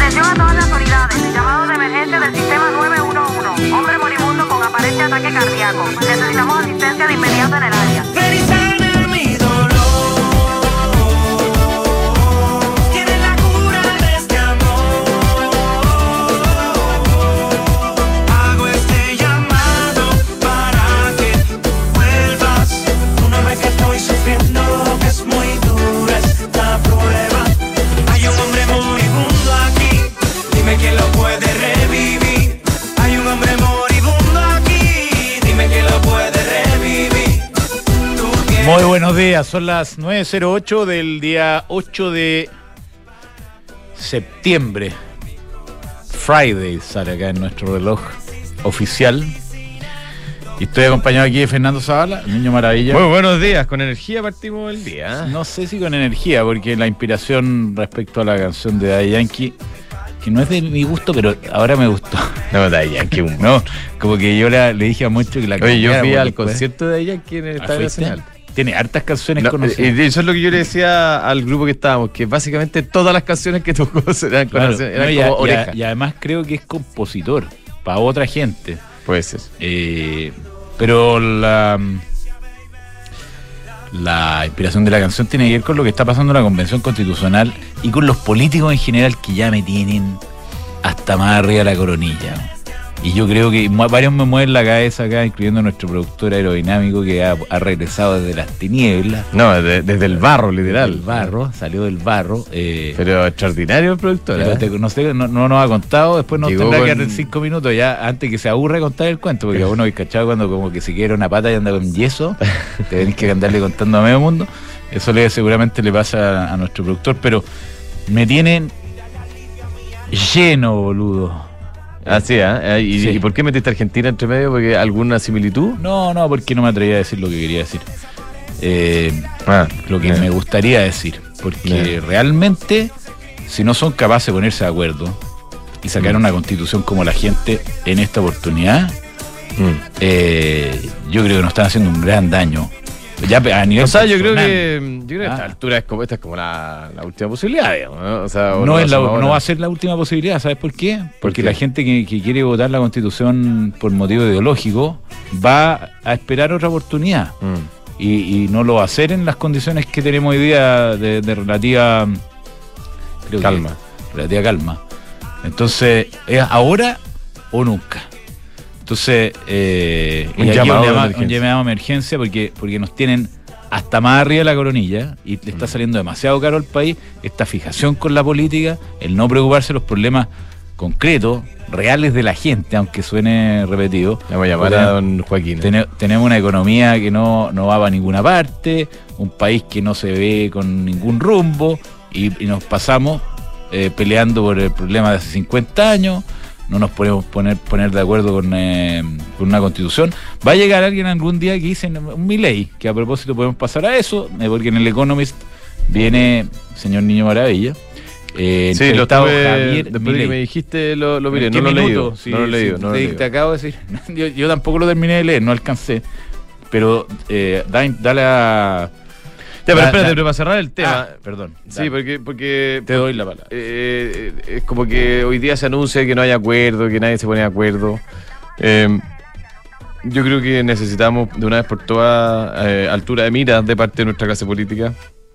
Atención a todas las unidades. Llamado de emergencia del sistema 911. Hombre moribundo con aparente ataque cardíaco. Necesitamos asistencia de inmediato en el área. Muy buenos días, son las 9:08 del día 8 de septiembre. Friday sale acá en nuestro reloj oficial. Y estoy acompañado aquí de Fernando Zavala, el Niño Maravilla. Muy buenos días, con energía partimos el día. No sé si con energía, porque la inspiración respecto a la canción de Daddy Yankee, que no es de mi gusto, pero ahora me gustó. No, Daddy Yankee, no, como que yo le dije a Moncho que la Oye, yo fui al después. concierto de Daddy Yankee en el Estadio Nacional. Tiene hartas canciones No, conocidas. eso es lo que yo le decía al grupo que estábamos, que básicamente todas las canciones que tocó eran, Claro, conocidas, eran no, como oreja. y además creo que es compositor para otra gente. Puede ser. Pero la inspiración de la canción tiene que ver con lo que está pasando en la Convención Constitucional y con los políticos en general, que ya me tienen hasta más arriba de la coronilla. Y yo creo que varios me mueven la cabeza acá, incluyendo nuestro productor aerodinámico, que ha regresado desde las tinieblas. No, desde el barro, literal. Del barro, salió del barro. Pero extraordinario el productor. Pero no nos ha contado, después nos Llegó tendrá que con- dar 5 minutos ya, antes que se aburra de contar el cuento, porque a uno, ¿cachado? Cuando como que se quiere una pata y anda con yeso, te tenés que andarle contando a medio mundo. Eso seguramente le pasa a nuestro productor, pero me tienen lleno, boludo. Así, ¿Y, Sí. ¿Y por qué metiste a Argentina entre medio? ¿Porque alguna similitud? No, porque no me atrevía a decir lo que quería decir. Lo que bien. me gustaría decir, porque Bien. realmente, si no son capaces de ponerse de acuerdo y sacar una constitución como la gente en esta oportunidad, yo creo que nos están haciendo un gran daño. Ya a nivel O sea, yo creo personal. que a esta altura esta es como la última posibilidad, digamos, ¿no? O sea, No ahora. va a ser la última posibilidad, ¿sabes por qué? Porque qué? la gente que quiere votar la Constitución por motivo ideológico va a esperar otra oportunidad. Y no lo va a hacer en las condiciones que tenemos hoy día de relativa Calma. Relativa calma. Entonces, ¿es ahora o nunca? Entonces, Un y aquí llamado de un emergencia. llamado de emergencia porque nos tienen hasta más arriba de la coronilla y le está saliendo demasiado caro al país esta fijación con la política, el no preocuparse de los problemas concretos, reales de la gente, aunque suene repetido. Vamos a llamar a don Joaquín. Tenemos una economía que no va para ninguna parte, un país que no se ve con ningún rumbo y nos pasamos peleando por el problema de hace 50 años. No nos podemos poner de acuerdo con una constitución. Va a llegar alguien algún día que dice un Milei, que a propósito podemos pasar a eso, porque en el Economist viene señor Niño Maravilla. Sí, lo entrevistado estuve, Javier después de que Milei. me dijiste, lo miré, ¿En no qué lo he minuto? leído. Sí, no lo he leído, sí, no lo he te leído. acabo de decir. Yo tampoco lo terminé de leer, no alcancé. Pero dale a... Ya, pero espérate, pero para cerrar el tema. Perdón. Sí, porque te doy la palabra. es como que hoy día se anuncia que no hay acuerdo, que nadie se pone de acuerdo. Yo creo que necesitamos de una vez por todas altura de miras de parte de nuestra clase política.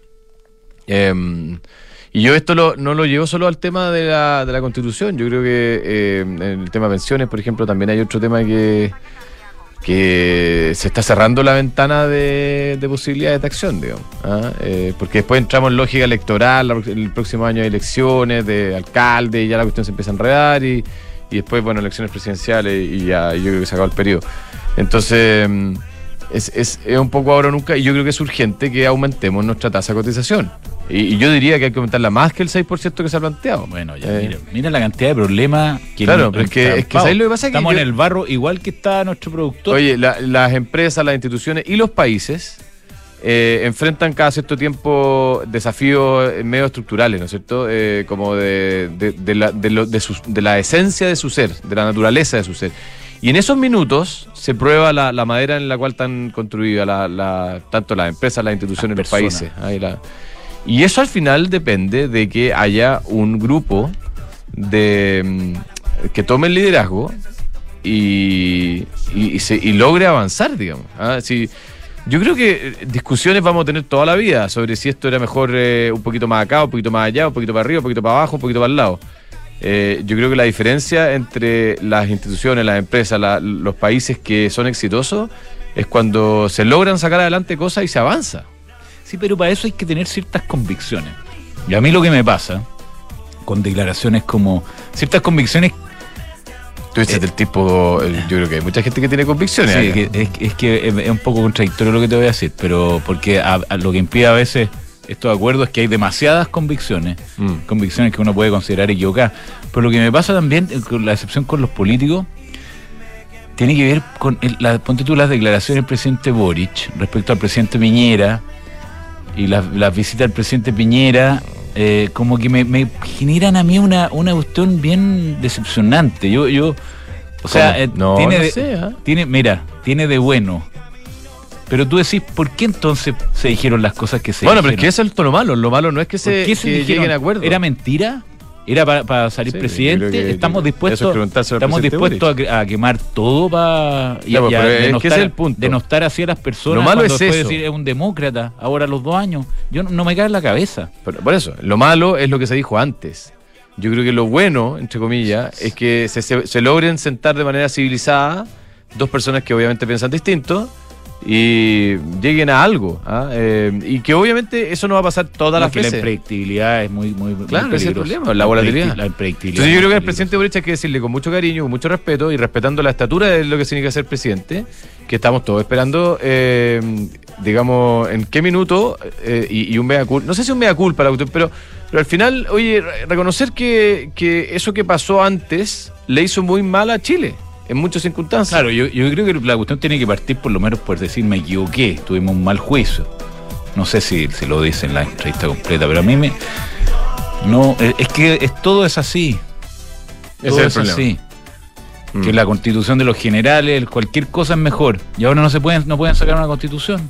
Y yo esto no lo llevo solo al tema de la Constitución. Yo creo que en el tema de pensiones, por ejemplo, también hay otro tema que se está cerrando la ventana de posibilidades de acción, digamos. Porque después entramos en lógica electoral, el próximo año hay elecciones de alcalde y ya la cuestión se empieza a enredar y después, bueno, elecciones presidenciales y ya yo creo que se acabó el periodo. Entonces, es un poco ahora o nunca, y yo creo que es urgente que aumentemos nuestra tasa de cotización. Y yo diría que hay que aumentarla más que el 6% que se ha planteado. Bueno, ya mira la cantidad de problemas que claro, pero es que ¿sabes lo que pasa? Estamos que en el barro igual que está nuestro productor. Oye, las empresas, las instituciones y los países enfrentan cada cierto tiempo desafíos medio estructurales, ¿no es cierto? Como de la esencia de su ser, de la naturaleza de su ser. Y en esos minutos se prueba la madera en la cual están construidas tanto las empresas, las instituciones, los países. Y eso al final depende de que haya un grupo que tome el liderazgo y logre avanzar, digamos. Sí, yo creo que discusiones vamos a tener toda la vida sobre si esto era mejor un poquito más acá, un poquito más allá, un poquito para arriba, un poquito para abajo, un poquito para el lado. Yo creo que la diferencia entre las instituciones, las empresas, los países que son exitosos es cuando se logran sacar adelante cosas y se avanza. Sí, pero para eso hay que tener ciertas convicciones. Y a mí lo que me pasa con declaraciones como ciertas convicciones. Tú dices del tipo, yo creo que hay mucha gente que tiene convicciones. Sí, es que es un poco contradictorio lo que te voy a decir, pero porque a lo que impide a veces estos acuerdos es que hay demasiadas convicciones, convicciones que uno puede considerar equivocadas. Pero lo que me pasa también, con la excepción con los políticos, tiene que ver con, ponte tú las declaraciones del presidente Boric respecto al presidente Piñera y las visitas del presidente Piñera. Como que me generan a mí una cuestión bien decepcionante. O sea, tiene de bueno. Pero tú decís, ¿por qué entonces se dijeron las cosas que se dijeron? Bueno, pero es que eso es lo malo. Lo malo no es que se lleguen a acuerdo. ¿Era mentira? ¿Era para salir presidente? Estamos dispuestos a quemar todo para denostar así a las personas. Lo malo es eso. Decir, es un demócrata ahora a los 2 años. Yo no me cae en la cabeza. Pero por eso, lo malo es lo que se dijo antes. Yo creo que lo bueno, entre comillas, es que se logren sentar de manera civilizada dos personas que obviamente piensan distinto y lleguen a algo, y que obviamente eso no va a pasar todas las veces. La impredictibilidad es muy claro, muy ese es el problema, la volatilidad. La impredictibilidad. Entonces yo creo que al presidente Boric hay que decirle con mucho cariño, con mucho respeto y respetando la estatura de lo que significa ser presidente, que estamos todos esperando, digamos, en qué minuto y un mea culpa, no sé si un mea culpa, pero al final, oye, reconocer que eso que pasó antes le hizo muy mal a Chile en muchas circunstancias. Claro, yo creo que la cuestión tiene que partir por lo menos por decir me equivoqué, tuvimos un mal juicio. No sé si lo dice en la entrevista completa, pero a mí es que todo es así. Todo es así. Que la constitución de los generales, cualquier cosa es mejor. Y ahora no pueden sacar una constitución.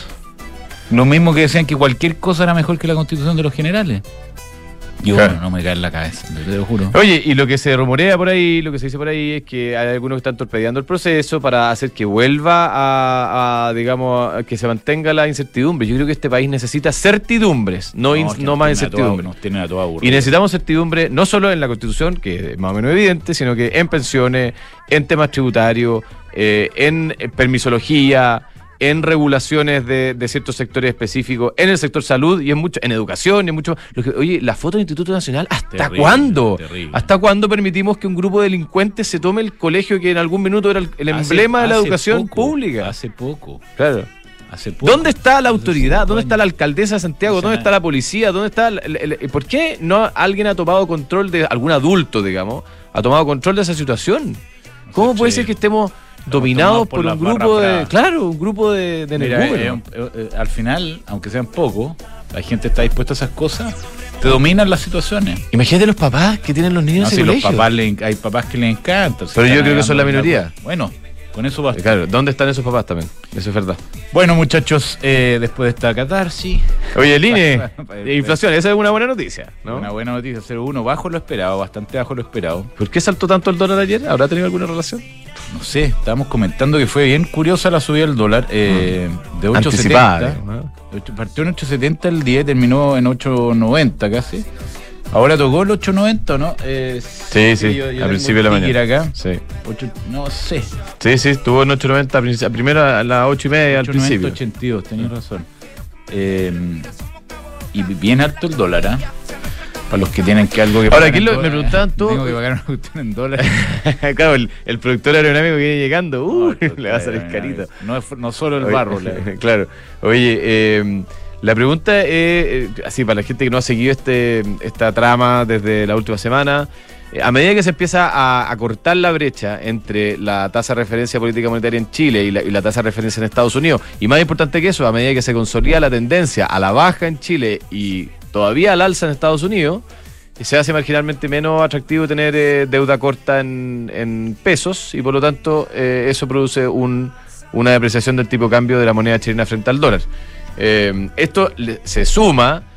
Lo mismo que decían que cualquier cosa era mejor que la constitución de los generales. Yo no me cae en la cabeza, te lo juro. Oye, y lo que se rumorea por ahí, lo que se dice por ahí es que hay algunos que están torpedeando el proceso para hacer que vuelva digamos, a que se mantenga la incertidumbre. Yo creo que este país necesita certidumbres, no más incertidumbre. Nos tienen a todos aburridos. Y necesitamos certidumbre no solo en la Constitución, que es más o menos evidente, sino que en pensiones, en temas tributarios, en permisología, en regulaciones de ciertos sectores específicos, en el sector salud y en educación y en mucho. Oye, la foto del Instituto Nacional, ¿hasta terrible, cuándo? Terrible. ¿Hasta cuándo permitimos que un grupo de delincuentes se tome el colegio que en algún minuto era el emblema de la educación pública? Hace poco. Claro. Hace poco. ¿Dónde está la autoridad? ¿Dónde está la alcaldesa de Santiago? ¿Dónde está la policía? ¿Dónde está ¿por qué no alguien ha tomado control de algún adulto, digamos, ha tomado control de esa situación? ¿Cómo puede ser que estemos dominados por un grupo de energúmenos? Al final, aunque sean pocos, la gente está dispuesta a esas cosas, te dominan las situaciones. Imagínate los papás que tienen los niños en ese colegio. Hay papás que les encantan. Pero yo creo que son la minoría. Bueno, con eso basta. Claro, ¿dónde están esos papás también? Eso es verdad. Bueno, muchachos, después de esta catarsis. Oye, el INE, inflación, esa es una buena noticia, ¿no? Una buena noticia, 0,1, bajo lo esperado, bastante bajo lo esperado. ¿Por qué saltó tanto el dólar ayer? ¿Habrá tenido alguna relación? No sé, estábamos comentando que fue bien curiosa la subida del dólar, de 8.70. Anticipada, ¿no? Partió en 8.70 el día y terminó en 8.90 casi. Ahora tocó el 8.90, ¿no? Sí, yo a principio de la mañana. Acá. Sí. No sé. Sí, estuvo en 8.90, primero a las 8:30 al principio. 82, tenías razón. Y bien alto el dólar, ¿ah? Para los que tienen que algo que pagar. Ahora, aquí me preguntaban tú. Tengo que pagar una cuestión en dólares. Claro, el productor aeronámico que viene llegando, le va a salir carito. No solo el barro. Claro. Oye, la pregunta es, así para la gente que no ha seguido esta trama desde la última semana, a medida que se empieza a cortar la brecha entre la tasa de referencia política monetaria en Chile y la tasa de referencia en Estados Unidos, y más importante que eso, a medida que se consolida la tendencia a la baja en Chile y todavía al alza en Estados Unidos, se hace marginalmente menos atractivo tener deuda corta en pesos y por lo tanto eso produce una depreciación del tipo de cambio de la moneda chilena frente al dólar. Esto se suma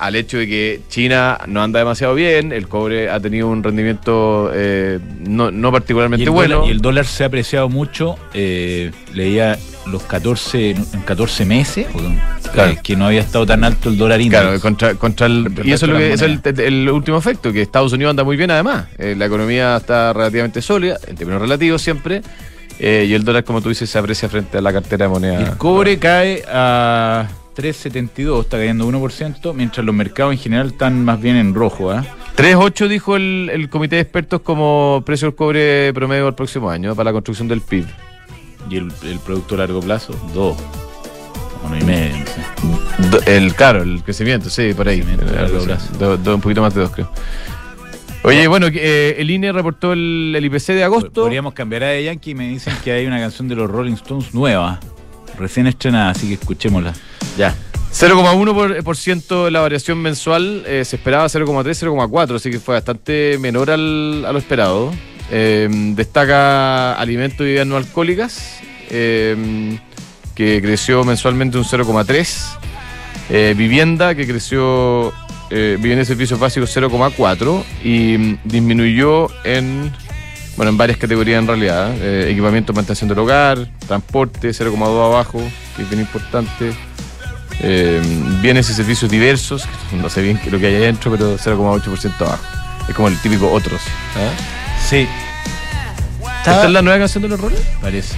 al hecho de que China no anda demasiado bien, el cobre ha tenido un rendimiento no particularmente bueno. Y el dólar se ha apreciado mucho, leía los 14 meses, Claro. que no había estado tan alto el dólar index. Claro, contra el, y eso es lo que es el último efecto, que Estados Unidos anda muy bien además. La economía está relativamente sólida, en términos relativos siempre, y el dólar, como tú dices, se aprecia frente a la cartera de moneda. El cobre cae a 3,72, está cayendo 1%, mientras los mercados en general están más bien en rojo. 3,8 dijo el comité de expertos como precio del cobre promedio al próximo año para la construcción del PIB. Y el producto a largo plazo, 2. 1,5, no sé. El crecimiento, sí, por ahí. Crecimiento a largo plazo. Un poquito más de 2, creo. Oye, bueno, el INE reportó el IPC de agosto. Podríamos cambiar a de Yankee y me dicen que hay una canción de los Rolling Stones nueva, recién estrenada, así que escuchémosla. Ya. 0,1% la variación mensual, se esperaba 0,3, 0,4, así que fue bastante menor a lo esperado. Destaca alimentos y bebidas no alcohólicas, que creció mensualmente un 0,3. Vivienda, que creció, vivienda y servicios básicos 0,4 y disminuyó en varias categorías en realidad. Equipamiento, mantención del hogar, transporte 0,2 abajo, que es bien importante. Bienes y servicios diversos, no sé bien lo que hay adentro, pero 0,8% abajo. Es como el típico otros. Sí. ¿Esta es la nueva canción de los Rolling? Parece.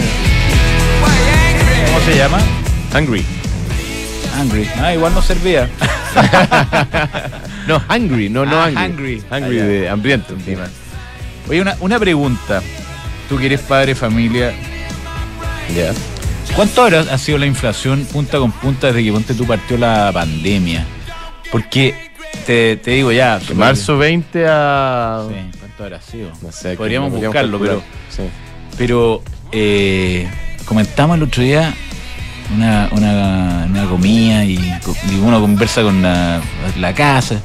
¿Cómo se llama? Hungry. Igual no servía. No, hungry, no hungry. Hungry. Hungry de hambriento. Encima. Oye, una pregunta. Tú que eres padre de familia, Ya. ¿cuánto ha sido la inflación punta con punta desde que ponte tú partió la pandemia? Porque te digo ya. De marzo 20 a. Sí, ¿cuánto habrá sido? No sé. Podríamos que buscarlo, calcular. Sí. pero comentamos el otro día una comida y uno conversa con la casa.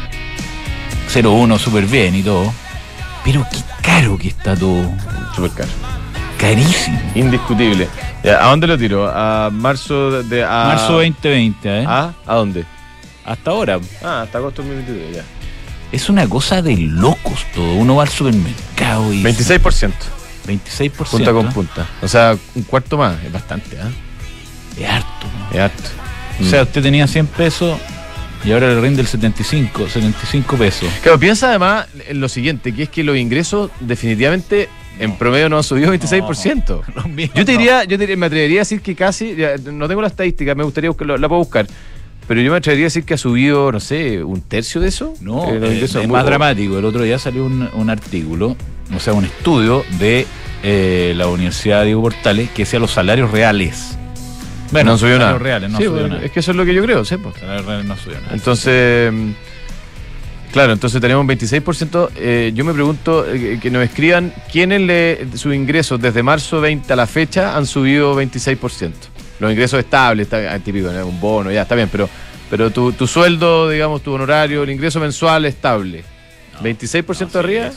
0,1 súper bien y todo. Pero qué caro que está todo. Súper caro. Carísimo. Indiscutible. Ya, ¿a dónde lo tiro? A marzo Marzo 2020, ¿A dónde? hasta ahora. Hasta agosto 2022, ya. Es una cosa de locos todo. Uno va al supermercado y 26%. 26%. Punta con punta. O sea, un cuarto más. Es bastante, Es harto, ¿no? Es harto. O sea, usted tenía 100 pesos y ahora le rinde el 75 pesos. Claro, piensa además en lo siguiente, que es que los ingresos definitivamente en promedio no han subido 26%. Yo te diría, me atrevería a decir que casi, ya, no tengo la estadística, me gustaría buscarlo, la puedo buscar, pero yo me atrevería a decir que ha subido, no sé, un tercio de eso. No, los ingresos es más dramático. El otro día salió un artículo, o sea, un estudio de la Universidad Diego Portales que decía los salarios reales. Bueno, no subió nada. Salarios reales, no sí, subió bueno, nada. es que eso es lo que yo creo, ¿sí? Pues. Salarios reales no subió nada. Entonces, claro, entonces tenemos un 26%. Yo me pregunto, que nos escriban quiénes sus ingresos desde marzo 20 a la fecha han subido 26%. Los ingresos estables, está típico, ¿no? Un bono, ya está bien, pero tu sueldo, digamos, tu honorario, el ingreso mensual estable. No, 26% sí, arriba.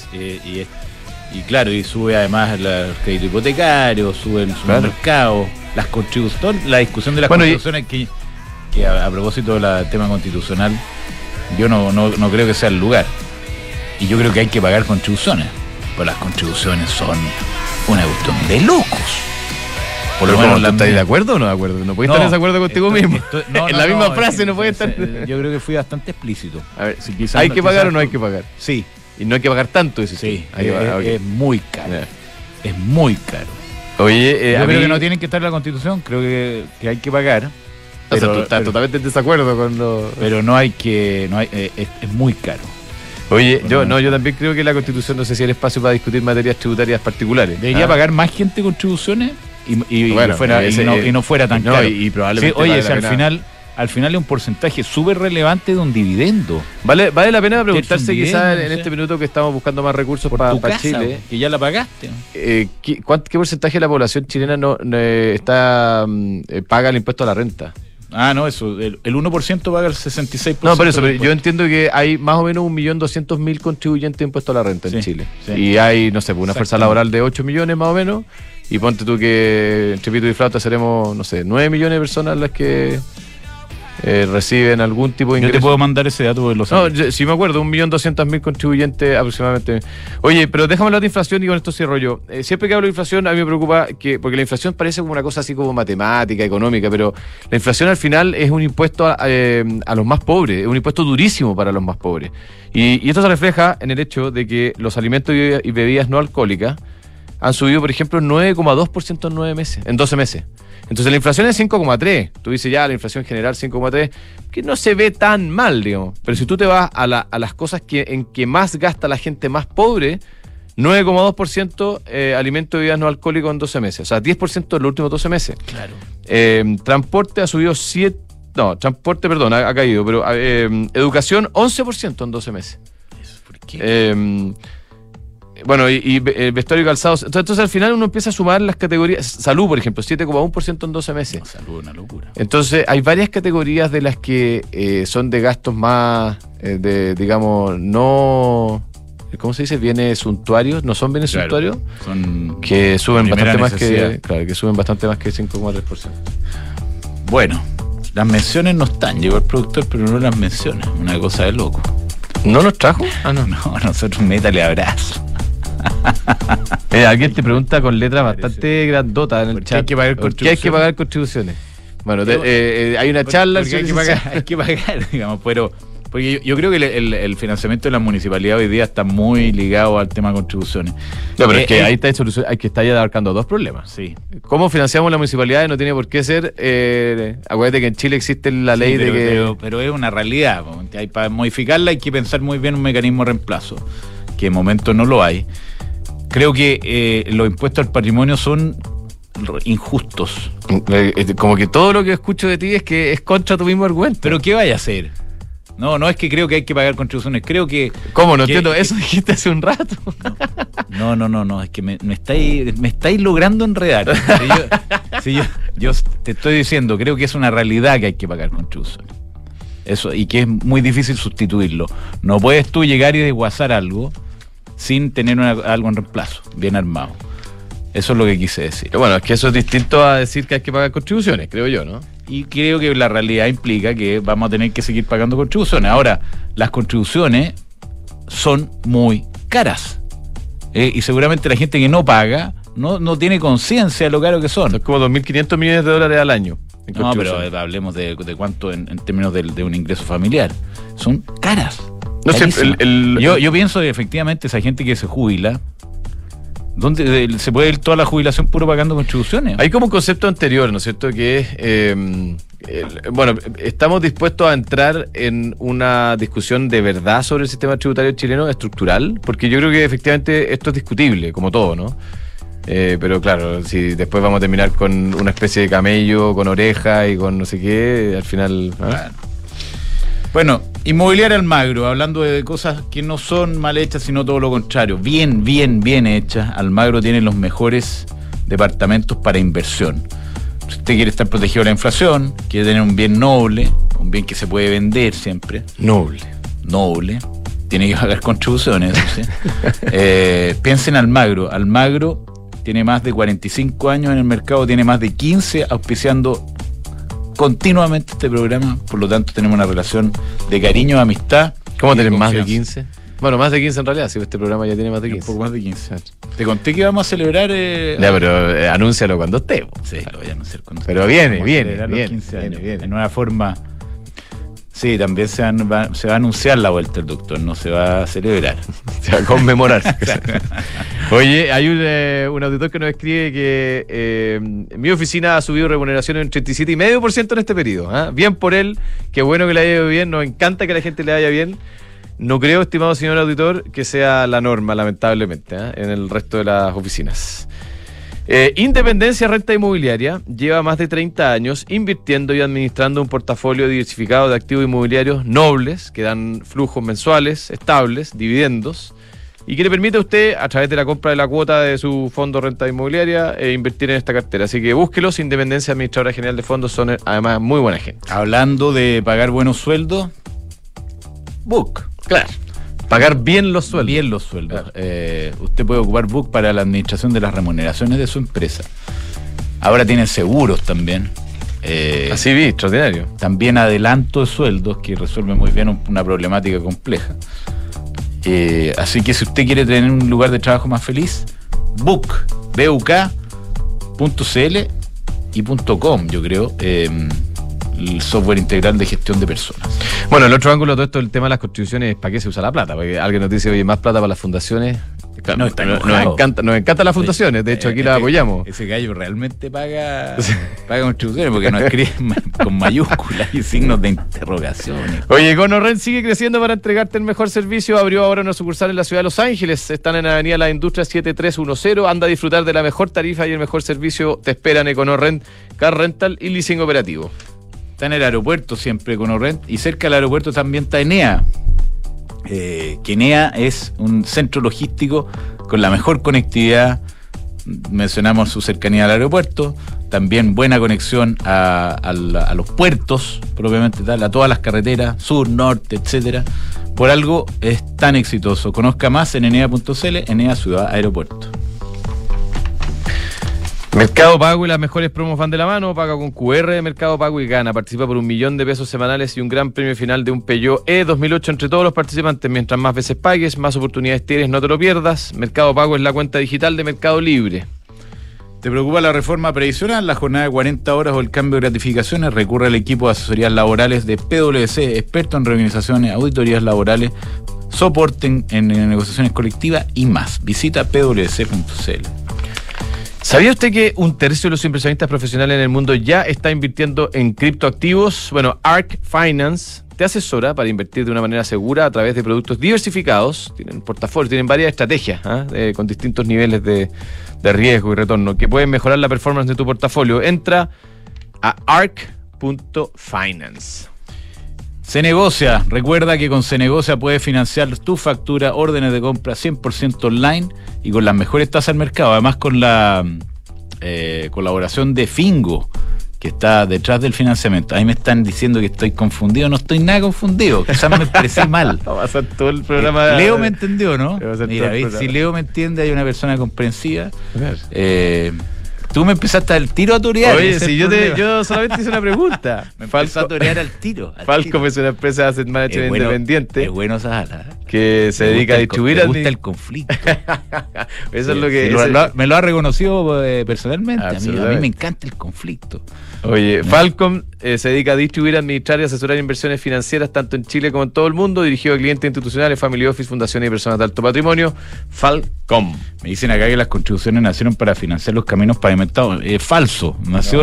Y claro, y sube además el crédito hipotecario, sube el supermercado, las contribuciones, la discusión de las contribuciones que a propósito del tema constitucional, yo no creo que sea el lugar. Y yo creo que hay que pagar contribuciones, pues las contribuciones son una cuestión de locos. Por lo menos, ¿estás de acuerdo o no de acuerdo? No puedes estar en desacuerdo contigo mismo. En la misma frase no puedes estar. Yo creo que fui bastante explícito. A ver, ¿hay que pagar o no hay que pagar? Sí. Y no hay que pagar tanto, ese sí. Okay. Es muy caro. Es muy caro. Oye, yo creo que no tienen que estar en la Constitución, creo que hay que pagar. Pero tú estás totalmente en desacuerdo con lo. Pero no hay que. Es muy caro. Oye, yo también creo que la Constitución no sé si es el espacio para discutir materias tributarias particulares. Debería pagar más gente contribuciones y no fuera tan caro. Y probablemente. Sí, oye, si al final es un porcentaje súper relevante de un dividendo. Vale la pena preguntarse quizás en este minuto que estamos buscando más recursos para Chile. Que ya la pagaste. ¿Qué porcentaje de la población chilena paga el impuesto a la renta? No, eso, el 1% paga el 66%. No, por eso, pero yo entiendo que hay más o menos 1.200.000 contribuyentes de impuesto a la renta en Chile. Sí. Y hay, no sé, una fuerza laboral de 8 millones más o menos. Y ponte tú que entre pito y flauta seremos, no sé, 9 millones de personas las que reciben algún tipo de Yo ingreso. te puedo mandar ese dato porque lo sé. No, sí me acuerdo, 1.200.000 contribuyentes aproximadamente. Oye, pero déjame hablar de inflación y con esto cierro yo. Siempre que hablo de inflación, a mí me preocupa porque la inflación parece como una cosa así como matemática, económica, pero la inflación al final es un impuesto a los más pobres, es un impuesto durísimo para los más pobres. Y esto se refleja en el hecho de que los alimentos y bebidas no alcohólicas han subido, por ejemplo, 9,2% en 12 meses. Entonces la inflación es 5,3. Tú dices ya, la inflación general 5,3, que no se ve tan mal, digamos. Pero si tú te vas a las cosas en que más gasta la gente más pobre, 9,2% alimentos y bebidas no alcohólicos en 12 meses. O sea, 10% en los últimos 12 meses. Claro. Transporte ha subido transporte, perdón, ha caído, pero educación 11% en 12 meses. ¿Por qué? Bueno, y vestuario y calzados. Entonces al final uno empieza a sumar las categorías. Salud, por ejemplo, 7,1% en 12 meses. No, salud, una locura. Entonces hay varias categorías de las que son de gastos más, digamos, no... ¿Cómo se dice? Bienes suntuarios. ¿No son bienes suntuarios? Son Que suben bastante más necesidad. que suben bastante más que 5,3%. Bueno, las menciones no están. Llegó el productor, pero no las menciona. Una cosa de loco. ¿No los trajo? Ah, no, nosotros métale abrazo. Alguien te pregunta con letras bastante grandotas en el ¿Por qué chat. hay que pagar ¿Por qué hay que pagar contribuciones? Bueno, hay una charla. Porque hay que pagar, digamos, pero porque yo creo que el financiamiento de la municipalidad hoy día está muy ligado al tema de contribuciones. No, pero es que ahí está solución, hay que estar ya abarcando dos problemas. Sí. ¿Cómo financiamos la municipalidad? No tiene por qué ser. Acuérdate que en Chile existe la ley de que. Pero es una realidad. Para modificarla hay que pensar muy bien un mecanismo de reemplazo, que de momento no lo hay. Creo que los impuestos al patrimonio son injustos. Como que todo lo que escucho de ti es que es contra tu mismo argumento. ¿Pero qué vaya a hacer? No es que creo que hay que pagar contribuciones, creo que... ¿Cómo? No entiendo, eso dijiste hace un rato. No, es que me estáis logrando enredar. Yo te estoy diciendo, creo que es una realidad que hay que pagar contribuciones. Eso, y que es muy difícil sustituirlo. No puedes tú llegar y desguazar algo sin tener algo en reemplazo, bien armado. Eso es lo que quise decir. Pero bueno, es que eso es distinto a decir que hay que pagar contribuciones, creo yo, ¿no? Y creo que la realidad implica que vamos a tener que seguir pagando contribuciones. Ahora, las contribuciones son muy caras. Y seguramente la gente que no paga no tiene conciencia de lo caro que son. Son como 2.500 millones de dólares al año. No, pero hablemos de cuánto en términos de un ingreso familiar. Son caras. No sé, yo pienso que efectivamente esa gente que se jubila, ¿dónde se puede ir toda la jubilación puro pagando contribuciones? Hay como un concepto anterior, ¿no es cierto? Que es, bueno, estamos dispuestos a entrar en una discusión de verdad sobre el sistema tributario chileno estructural, porque yo creo que efectivamente esto es discutible, como todo, ¿no? Pero claro, si después vamos a terminar con una especie de camello, con oreja y con no sé qué, al final... Claro. Bueno, Inmobiliaria Almagro, hablando de cosas que no son mal hechas, sino todo lo contrario, bien hechas. Almagro tiene los mejores departamentos para inversión. Si usted quiere estar protegido de la inflación, quiere tener un bien noble, un bien que se puede vender siempre. Noble, tiene que pagar contribuciones, ¿sí? Piensa en Almagro. Almagro tiene más de 45 años en el mercado, tiene más de 15 auspiciando continuamente este programa, por lo tanto tenemos una relación de cariño, amistad. ¿Cómo tenés más de 15? Bueno, más de 15 en realidad, si este programa ya tiene más de 15. Un poco más de 15. Te conté que íbamos a celebrar... Ya, pero anúncialo cuando esté. Sí, lo voy a anunciar cuando esté. Pero viene. En una forma... Sí, también se va a anunciar la vuelta del doctor, no se va a celebrar. Se va a conmemorar. Oye, hay un auditor que nos escribe que mi oficina ha subido remuneración en 37,5% en este periodo. Bien por él, qué bueno que le haya ido bien, nos encanta que a la gente le vaya bien. No creo, estimado señor auditor, que sea la norma, lamentablemente, en el resto de las oficinas. Independencia Renta Inmobiliaria lleva más de 30 años invirtiendo y administrando un portafolio diversificado de activos inmobiliarios nobles que dan flujos mensuales, estables, dividendos, y que le permite a usted, a través de la compra de la cuota de su fondo Renta Inmobiliaria, invertir en esta cartera. Así que búsquelos. Independencia Administradora General de Fondos son además muy buena gente. Hablando de pagar buenos sueldos, Book. Claro. Pagar bien los sueldos. Bien los sueldos. Claro. Usted puede ocupar Book para la administración de las remuneraciones de su empresa. Ahora tienen seguros también. Así vi, extraordinario. También adelanto de sueldos, que resuelve muy bien una problemática compleja. Así que si usted quiere tener un lugar de trabajo más feliz, buk.cl y .com, yo creo, el software integral de gestión de personas. Bueno, el otro ángulo de todo esto, el tema de las contribuciones, ¿para qué se usa la plata? Porque alguien nos dice, oye, más plata para las fundaciones. Claro, No, nos encantan las fundaciones, de hecho aquí las apoyamos. Ese gallo realmente paga contribuciones porque no escribe con mayúsculas y signos de interrogación. Oye, Conorrent sigue creciendo para entregarte el mejor servicio. Abrió ahora una sucursal en la ciudad de Los Ángeles. Están en Avenida La Industria 7310. Anda a disfrutar de la mejor tarifa y el mejor servicio. Te esperan Econorrent, Car Rental y Leasing Operativo. Está en el aeropuerto siempre Conorrent y cerca del aeropuerto también está Enea. Que Enea es un centro logístico con la mejor conectividad. Mencionamos su cercanía al aeropuerto, también buena conexión a los puertos, propiamente tal, a todas las carreteras, sur, norte, etcétera. Por algo es tan exitoso. Conozca más en enea.cl, Enea Ciudad Aeropuerto. Mercado Pago y las mejores promos van de la mano. Paga con QR de Mercado Pago y gana. Participa por $1.000.000 semanales y un gran premio final de un Peugeot E 2008 entre todos los participantes. Mientras más veces pagues, más oportunidades tienes, no te lo pierdas. Mercado Pago es la cuenta digital de Mercado Libre. ¿Te preocupa la reforma previsional, la jornada de 40 horas o el cambio de gratificaciones? Recurre al equipo de asesorías laborales de PwC, experto en reorganizaciones, auditorías laborales, soporte en negociaciones colectivas y más. Visita pwc.cl. ¿Sabía usted que 1/3 de los inversionistas profesionales en el mundo ya está invirtiendo en criptoactivos? Bueno, ARK Finance te asesora para invertir de una manera segura a través de productos diversificados. Tienen portafolios, tienen varias estrategias con distintos niveles de riesgo y retorno que pueden mejorar la performance de tu portafolio. Entra a ark.finance. Se negocia. Recuerda que con Se Negocia puedes financiar tu factura, órdenes de compra 100% online y con las mejores tasas del mercado. Además con la colaboración de Fingo, que está detrás del financiamiento. Ahí me están diciendo que estoy confundido. No estoy nada confundido. Quizás me expresé mal. Va a pasar todo el programa. Leo me entendió, ¿no? Mira, si Leo me entiende, hay una persona comprensiva. Tú me empezaste al tiro a torear. Oye, si yo solamente hice una pregunta. Me empezó a torear al tiro. Falcom es una empresa de asset management independiente. Es bueno esa ala. Que se dedica a distribuir. Me gusta el conflicto. Eso es lo que. Me lo ha reconocido personalmente. A mí me encanta el conflicto. Oye, Falcom se dedica a distribuir, administrar y asesorar inversiones financieras tanto en Chile como en todo el mundo, dirigido a clientes institucionales, family office, fundaciones y personas de alto patrimonio. Falcom. Me dicen acá que las contribuciones nacieron para financiar los caminos pavimentados. Falso. Nació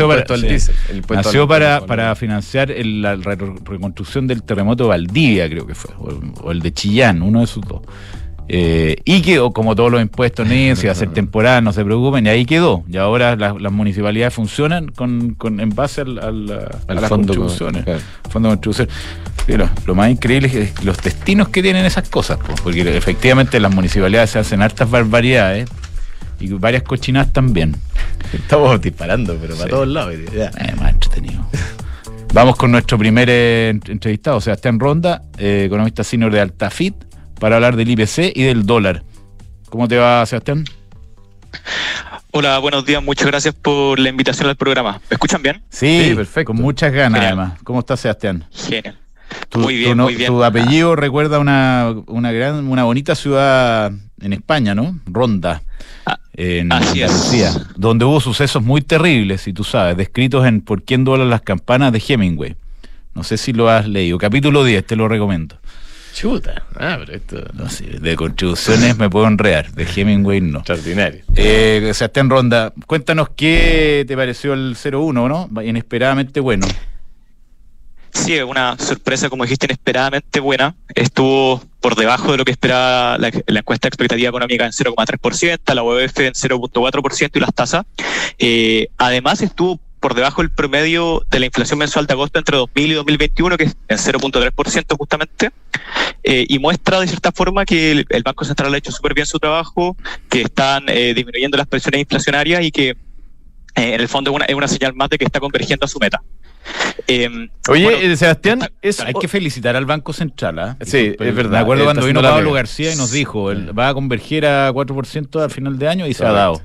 para financiar la reconstrucción del terremoto de Valdivia, creo que fue, o el de Chillán, uno de esos dos. Y que, como todos los impuestos, si va a ser temporal, no se preocupen, y ahí quedó. Y ahora las municipalidades funcionan en base a las contribuciones. Fondo de contribución. Sí, lo más increíble es los destinos que tienen esas cosas, porque efectivamente las municipalidades se hacen hartas barbaridades y varias cochinadas también. Estamos disparando, pero para todos lados. Más entretenido. Vamos con nuestro primer entrevistado, Sebastián Ronda, economista senior de Altafit, para hablar del IPC y del dólar. ¿Cómo te va, Sebastián? Hola, buenos días, muchas gracias por la invitación al programa. ¿Me escuchan bien? Sí, perfecto. Con muchas ganas, además. ¿Cómo estás, Sebastián? Genial. Muy bien, muy bien. Tu apellido recuerda una bonita ciudad en España, ¿no? Ronda. En Andalucía, donde hubo sucesos muy terribles, si tú sabes, descritos en ¿Por quién duelen las campanas? De Hemingway. No sé si lo has leído. Capítulo 10, te lo recomiendo. Chuta. Pero esto. No sé, de contribuciones me puedo enredar, de Hemingway no. Extraordinario. Sebastián Ronda, cuéntanos qué te pareció el 01, ¿no? Inesperadamente bueno. Sí, una sorpresa, como dijiste, inesperadamente buena. Estuvo por debajo de lo que esperaba la encuesta de expectativa económica en 0,3%, la UEF en 0,4% y las tasas. Además, estuvo por debajo del promedio de la inflación mensual de agosto entre 2000 y 2021, que es en 0,3% justamente, y muestra de cierta forma que el Banco Central ha hecho súper bien su trabajo, que están disminuyendo las presiones inflacionarias y que en el fondo es una señal más de que está convergiendo a su meta. Sebastián, hay que felicitar al Banco Central. Sí, es verdad. Me acuerdo cuando vino Pablo García y nos dijo, va a converger a 4% al final de año y se ha dado.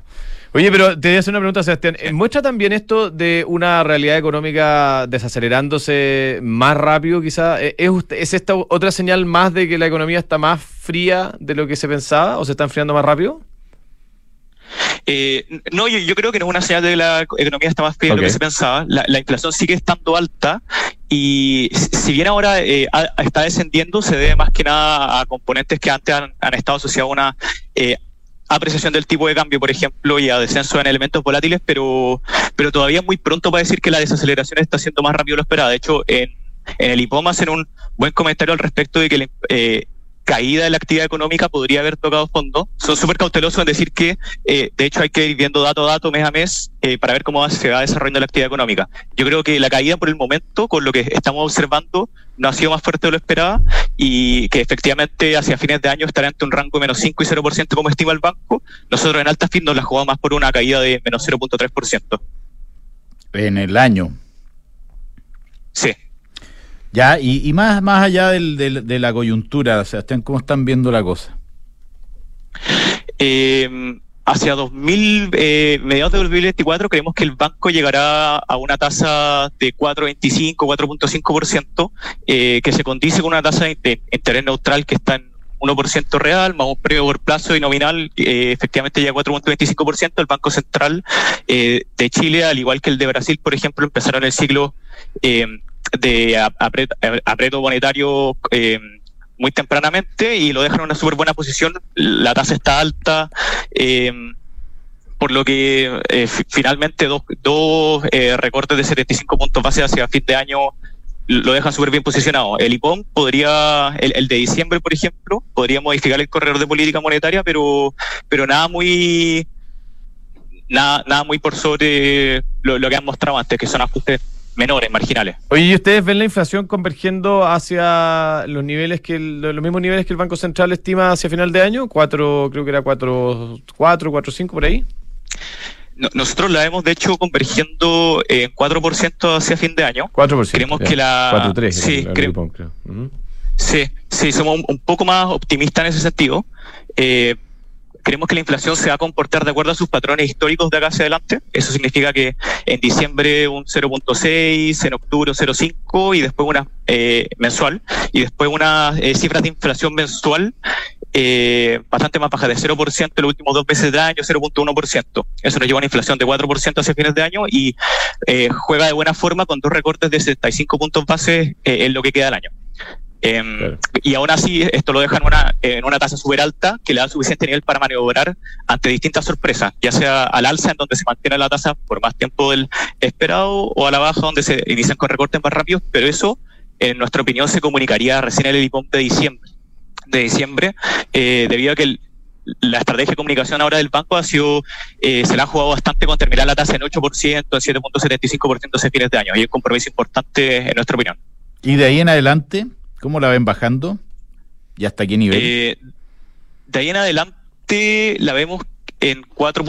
Oye, pero te voy a hacer una pregunta, Sebastián. ¿Muestra también esto de una realidad económica desacelerándose más rápido, quizá? ¿Es esta otra señal más de que la economía está más fría de lo que se pensaba o se está enfriando más rápido? No, yo creo que no es una señal de que la economía está más fría de lo que se pensaba. La inflación sigue estando alta y si bien ahora está descendiendo, se debe más que nada a componentes que antes han estado asociados a una apreciación del tipo de cambio, por ejemplo, y a descenso en elementos volátiles, pero todavía es muy pronto para decir que la desaceleración está siendo más rápido de lo esperado. De hecho, en el IPOM hacen un buen comentario al respecto de que caída de la actividad económica podría haber tocado fondo. Son súper cautelosos en decir que, de hecho, hay que ir viendo dato a dato, mes a mes, para ver cómo se va desarrollando la actividad económica. Yo creo que la caída por el momento, con lo que estamos observando, no ha sido más fuerte de lo esperado y que efectivamente hacia fines de año estará entre un rango de menos 5 y 0% como estima el banco. Nosotros en Altafin nos la jugamos más por una caída de menos 0.3%. En el año. Sí. Ya, y más allá de la coyuntura, Sebastián, ¿cómo están viendo la cosa? Hacia mediados de 2024 creemos que el banco llegará a una tasa de 4.25, 4.5%, que se condice con una tasa de interés neutral que está en 1% real, más un premio por plazo y nominal, efectivamente llega a 4.25%. El Banco Central de Chile, al igual que el de Brasil, por ejemplo, empezaron el ciclo de aprieto monetario muy tempranamente y lo dejan en una súper buena posición. La tasa está alta, por lo que finalmente dos recortes de 75 puntos base hacia fin de año lo dejan súper bien posicionado. El IPOM el de diciembre, por ejemplo, podría modificar el corredor de política monetaria, pero nada muy por sobre lo que han mostrado antes, que son ajustes menores, marginales. Oye, ¿y ustedes ven la inflación convergiendo hacia los niveles los mismos niveles que el Banco Central estima hacia final de año? Creo que era 4.5 por ahí. Nosotros la vemos, de hecho, convergiendo en 4% hacia fin de año. 4%. Creemos que la... 4.3. Sí, creo. Uh-huh. Sí, somos un poco más optimistas en ese sentido. Creemos que la inflación se va a comportar de acuerdo a sus patrones históricos de acá hacia adelante. Eso significa que en diciembre un 0.6, en octubre un 0.5 y después una mensual, y después unas cifras de inflación mensual bastante más bajas, de 0% en los últimos 2 meses del año, 0.1%. Eso nos lleva a una inflación de 4% hacia fines de año y juega de buena forma con 2 recortes de 75 puntos base en lo que queda del año. Claro. Y aún así esto lo deja en una tasa súper alta que le da suficiente nivel para maniobrar ante distintas sorpresas, ya sea al alza, en donde se mantiene la tasa por más tiempo del esperado, o a la baja, donde se inician con recortes más rápidos, pero eso en nuestra opinión se comunicaría recién en el IPOM de diciembre, debido a que la estrategia de comunicación ahora del banco ha sido, se la ha jugado bastante con terminar la tasa en 8%, en 7.75% hace fines de año, y es un compromiso importante en nuestra opinión. ¿Y de ahí en adelante, cómo la ven bajando? ¿Y hasta qué nivel? De ahí en adelante la vemos en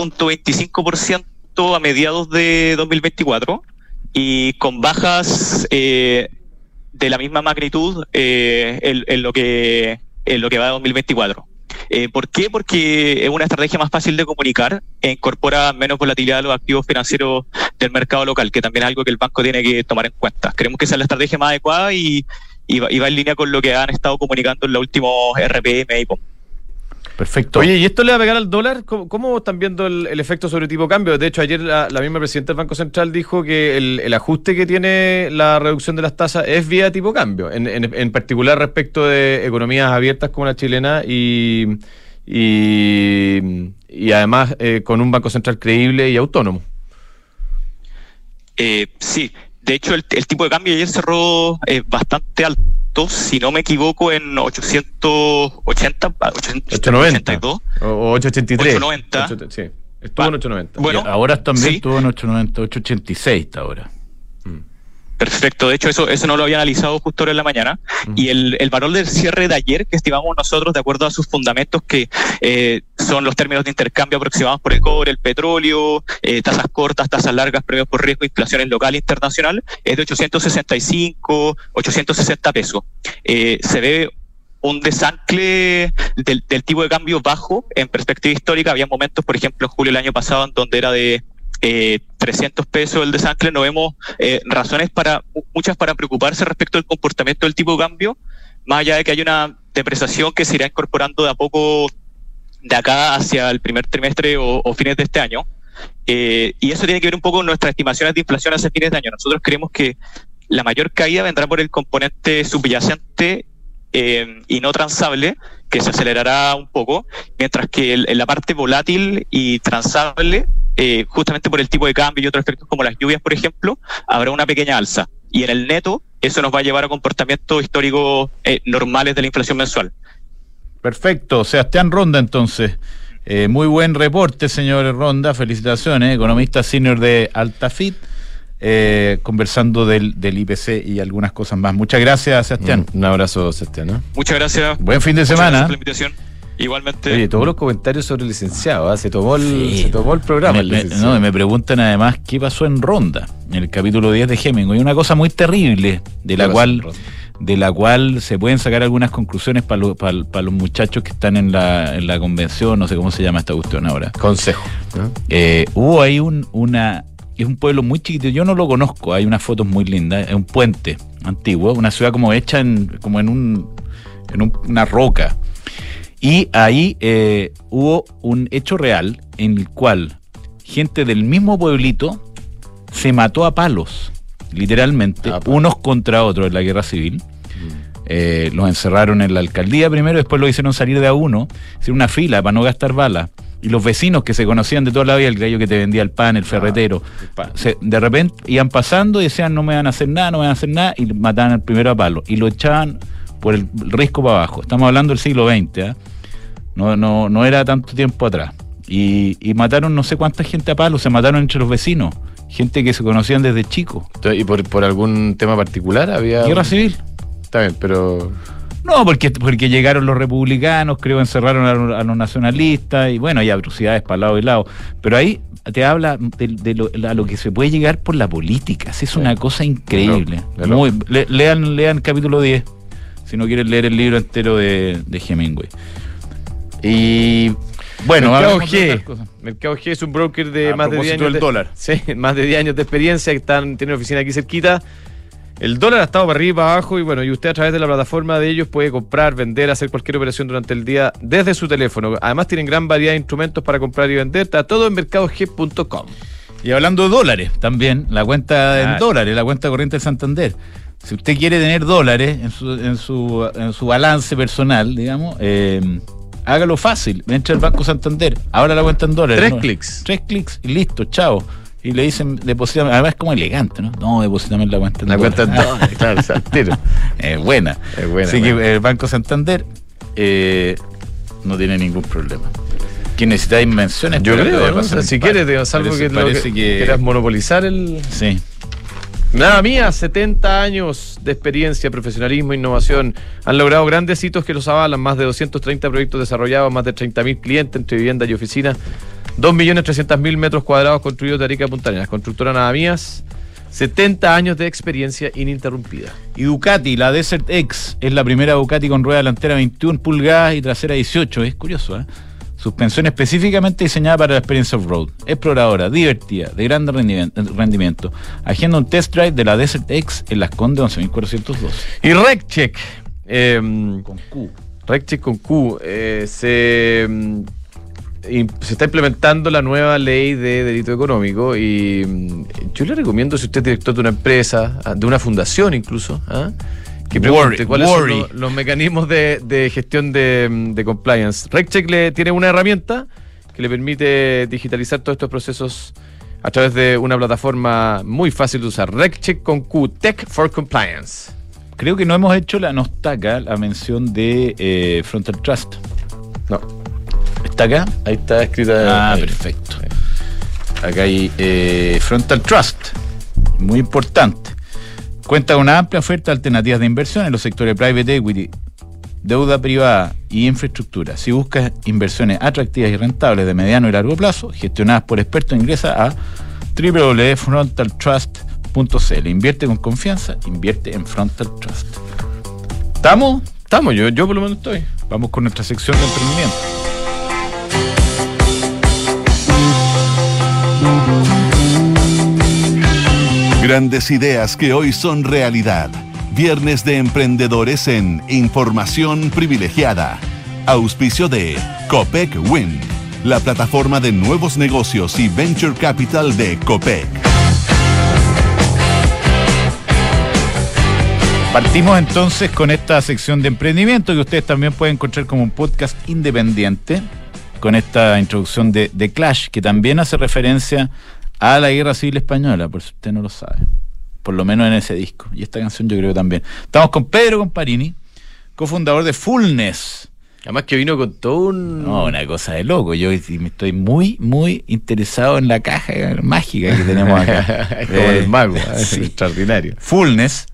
4.25% a mediados de 2024 y con bajas de la misma magnitud en lo que va de 2024. ¿Por qué? Porque es una estrategia más fácil de comunicar e incorpora menos volatilidad a los activos financieros del mercado local, que también es algo que el banco tiene que tomar en cuenta. Creemos que esa es la estrategia más adecuada y va en línea con lo que han estado comunicando en los últimos RPM y IPOM. Perfecto. Oye, ¿y esto le va a pegar al dólar? ¿Cómo están viendo el efecto sobre tipo de cambio? De hecho, ayer la misma presidenta del Banco Central dijo que el ajuste que tiene la reducción de las tasas es vía tipo cambio, en particular respecto de economías abiertas como la chilena y además con un Banco Central creíble y autónomo. Sí, de hecho el tipo de cambio ayer cerró bastante alto, si no me equivoco, en 880, 882 o 883. 890. Sí, estuvo en 890. Bueno, ahora también estuvo en 890, 886 hasta ahora. Perfecto, de hecho eso no lo había analizado justo ahora en la mañana. Y el valor del cierre de ayer que estimamos nosotros de acuerdo a sus fundamentos, que son los términos de intercambio aproximados por el cobre, el petróleo, tasas cortas, tasas largas, premios por riesgo, inflaciones local e internacional, es de 865, 860 pesos. Se ve un desancle del tipo de cambio bajo en perspectiva histórica. Había momentos, por ejemplo, en julio del año pasado, en donde era de 300 pesos el desancle. No vemos razones muchas para preocuparse respecto al comportamiento del tipo de cambio, más allá de que hay una depreciación que se irá incorporando de a poco de acá hacia el primer trimestre o fines de este año. Y eso tiene que ver un poco con nuestras estimaciones de inflación hacia fines de año. Nosotros creemos que la mayor caída vendrá por el componente subyacente y no transable, que se acelerará un poco, mientras que en la parte volátil y transable, justamente por el tipo de cambio y otros efectos como las lluvias, por ejemplo, habrá una pequeña alza. Y en el neto, eso nos va a llevar a comportamientos históricos normales de la inflación mensual. Perfecto. Sebastián Ronda, entonces. Muy buen reporte, señor Ronda. Felicitaciones. Economista senior de Altafit. Conversando del IPC y algunas cosas más. Muchas gracias, Sebastián. Un abrazo, Sebastián, ¿no? Muchas gracias. Buen fin de Muchas semana. gracias por la invitación. Igualmente. Oye, todos los comentarios sobre el licenciado, se tomó el programa. Me preguntan además qué pasó en Ronda, en el capítulo 10 de Hemingway. Una cosa muy terrible, de la cual se pueden sacar algunas conclusiones para los muchachos que están en la convención, no sé cómo se llama esta cuestión ahora. Consejo, ¿no? Hubo ahí es un pueblo muy chiquito, yo no lo conozco, hay unas fotos muy lindas, es un puente antiguo, una ciudad como hecha en una roca. Y ahí hubo un hecho real en el cual gente del mismo pueblito se mató a palos, literalmente, unos contra otros en la guerra civil. Los encerraron en la alcaldía primero, después lo hicieron salir de a uno, hicieron una fila para no gastar balas. Y los vecinos que se conocían de toda la vida, el gallo que te vendía el pan, el ferretero, de repente iban pasando y decían no me van a hacer nada, y mataban al primero a palo. Y lo echaban por el risco para abajo. Estamos hablando del siglo XX, ¿eh? No era tanto tiempo atrás. Y mataron no sé cuánta gente a palo, se mataron entre los vecinos, gente que se conocían desde chicos. ¿Y por algún tema particular había...? Guerra civil. Está bien, pero... No, porque llegaron los republicanos, creo, encerraron a los nacionalistas, y bueno, hay atrocidades para lado y lado. Pero ahí te habla a lo que se puede llegar por la política. Es una cosa increíble. Lean capítulo 10, si no quieren leer el libro entero de Hemingway. Y bueno, Mercado G es un broker de más de 10 años del dólar. Sí, más de 10 años de experiencia, tiene oficina aquí cerquita. El dólar ha estado para arriba y para abajo y bueno, y usted a través de la plataforma de ellos puede comprar, vender, hacer cualquier operación durante el día desde su teléfono. Además tienen gran variedad de instrumentos para comprar y vender, está todo en mercadog.com. Y hablando de dólares, también la cuenta en dólares, la cuenta corriente de Santander. Si usted quiere tener dólares en su balance personal, digamos, hágalo fácil, entre al Banco Santander, ahora la cuenta en dólares. 3 clics y listo, chao. Y le dicen, deposítame, además es como elegante, ¿no? No, deposítame en la cuenta en dólares. La cuenta en dólares, claro, saltero. Es buena. Así que el Banco Santander no tiene ningún problema. ¿Que necesitáis menciones? Yo creo, ¿no? O sea, si quieres, salvo que quieras monopolizar el... Sí. Nada mía, 70 años de experiencia, profesionalismo, innovación. Han logrado grandes hitos que los avalan. Más de 230 proyectos desarrollados, más de 30.000 clientes entre viviendas y oficinas. 2.300.000 metros cuadrados construidos de Arica a Punta Arenas. Constructora Nada Mías, 70 años de experiencia ininterrumpida. Y Ducati, la Desert X, es la primera Ducati con rueda delantera 21 pulgadas y trasera 18. Es curioso, ¿eh? Suspensión específicamente diseñada para la experiencia off-road. Exploradora, divertida, de gran rendimiento. Agenda un test drive de la Desert X en Las Condes 11.412. Y RecCheck. Con Q. RecCheck con Q. Se está implementando la nueva ley de delito económico y yo le recomiendo, si usted es director de una empresa, de una fundación incluso, que pregunte cuáles son los mecanismos de gestión de compliance. RecCheck tiene una herramienta que le permite digitalizar todos estos procesos a través de una plataforma muy fácil de usar. RecCheck con Q, Tech for Compliance. Creo que no hemos hecho la mención de Frontal Trust. No. ¿Está acá? Ahí está escrita. Perfecto. Acá hay Frontal Trust, muy importante. Cuenta con una amplia oferta de alternativas de inversión en los sectores private equity, deuda privada y infraestructura. Si buscas inversiones atractivas y rentables de mediano y largo plazo, gestionadas por expertos, ingresa a www.frontaltrust.cl. Invierte con confianza, invierte en Frontal Trust. ¿Estamos? Estamos, yo por lo menos estoy. Vamos con nuestra sección de emprendimiento. Grandes ideas que hoy son realidad. Viernes de Emprendedores en Información Privilegiada. Auspicio de Copec Win, la plataforma de nuevos negocios y venture capital de Copec. Partimos entonces con esta sección de emprendimiento que ustedes también pueden encontrar como un podcast independiente, con esta introducción de Clash, que también hace referencia a la Guerra Civil Española, por si usted no lo sabe, por lo menos en ese disco, y esta canción yo creo que también. Estamos con Pedro Comparini, cofundador de Fullness. Además que vino con todo un... No, una cosa de loco. Yo estoy muy, muy interesado en la caja mágica que tenemos acá. Es como el mago, es sí. extraordinario. Fullness,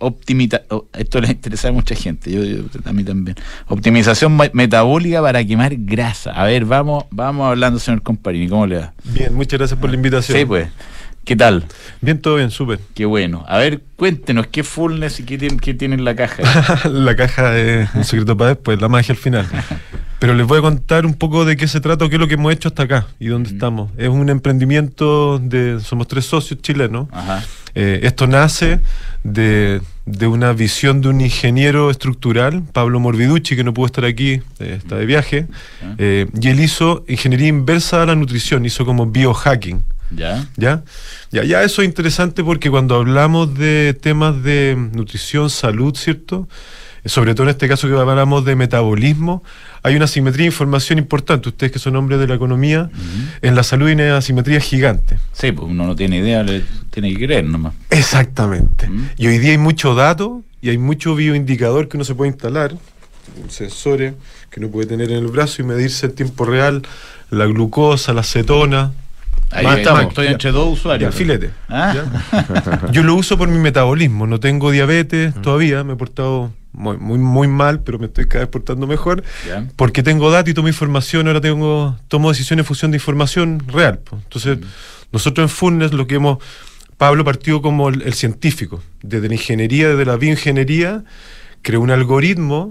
esto le interesa a mucha gente, a mí también. Optimización metabólica para quemar grasa. A ver, vamos hablando, señor Comparini, ¿cómo le va? Bien, muchas gracias por la invitación. Sí, pues. ¿Qué tal? Bien, todo bien, súper. Qué bueno. A ver, cuéntenos, ¿qué Fullness y qué tiene en la caja? La caja es un secreto para después, la magia al final. Pero les voy a contar un poco de qué se trata o qué es lo que hemos hecho hasta acá y dónde estamos. Es un emprendimiento somos 3 socios chilenos. Ajá. Esto nace de una visión de un ingeniero estructural, Pablo Morbiducci, que no pudo estar aquí, está de viaje. Y él hizo ingeniería inversa a la nutrición, hizo como biohacking. ¿Ya? Eso es interesante porque cuando hablamos de temas de nutrición, salud, ¿cierto? Sobre todo en este caso que hablamos de metabolismo, hay una asimetría de información importante. Ustedes que son hombres de la economía, en la salud hay una asimetría gigante. Sí, pues uno no tiene idea, tiene que creer nomás. Exactamente. Y hoy día hay mucho dato y hay mucho bioindicador que uno se puede instalar, sensores que uno puede tener en el brazo y medirse en tiempo real la glucosa, la acetona. Ahí estamos. Estoy entre dos usuarios. Filete. ¿Ah? Yo lo uso por mi metabolismo, no tengo diabetes todavía, me he portado muy, muy, muy mal, pero me estoy cada vez portando mejor, porque tengo datos y tomo información, ahora tomo decisiones en función de información real. Entonces, nosotros en Fullness Pablo partió como el científico, desde la ingeniería, desde la bioingeniería, creó un algoritmo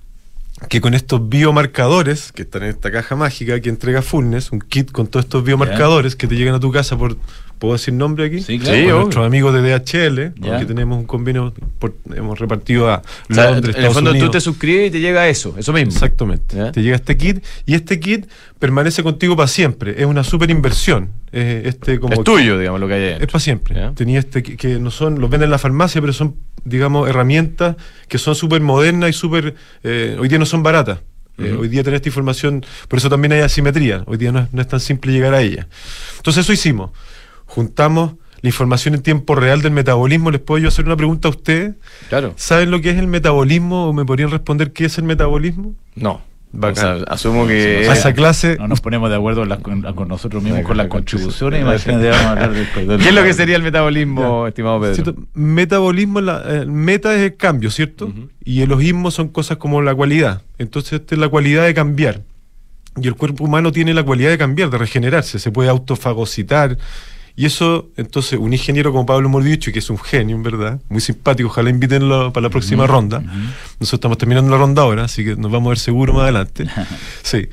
que con estos biomarcadores que están en esta caja mágica que entrega Fullness, un kit con todos estos biomarcadores que te llegan a tu casa ¿puedo decir nombre aquí? Sí, claro. Por nuestros amigos de DHL, porque tenemos un convenio, hemos repartido a Londres, en el fondo Unidos. tú te suscribes y te llega eso mismo. Exactamente. ¿Ya? Te llega este kit y este kit permanece contigo para siempre. Es una super inversión. Es tuyo, digamos, lo que hay adentro. Es para siempre. ¿Ya? Tenía que no son, los venden en la farmacia, pero son, digamos, herramientas que son súper modernas y súper, hoy día no son baratas. Hoy día tener esta información, por eso también hay asimetría. Hoy día no es tan simple llegar a ella. Entonces eso hicimos. Juntamos la información en tiempo real del metabolismo. ¿Les puedo yo hacer una pregunta a ustedes? Claro. ¿Saben lo que es el metabolismo o me podrían responder qué es el metabolismo? No. Bacán. O sea, asumo que... A esa clase... No nos ponemos de acuerdo con nosotros mismos con las contribuciones. Imagínate, vamos a hablar del ¿Qué es lo que sería el metabolismo, estimado Pedro? ¿Cierto? Metabolismo, meta es el cambio, ¿cierto? Y elogismo son cosas como la cualidad. Entonces, esta es la cualidad de cambiar. Y el cuerpo humano tiene la cualidad de cambiar, de regenerarse. Se puede autofagocitar. Y eso, entonces, un ingeniero como Pablo Morbiducci, que es un genio, en verdad, muy simpático, ojalá invítenlo para la próxima ronda. Nosotros estamos terminando la ronda ahora, así que nos vamos a ver seguro más adelante. Sí.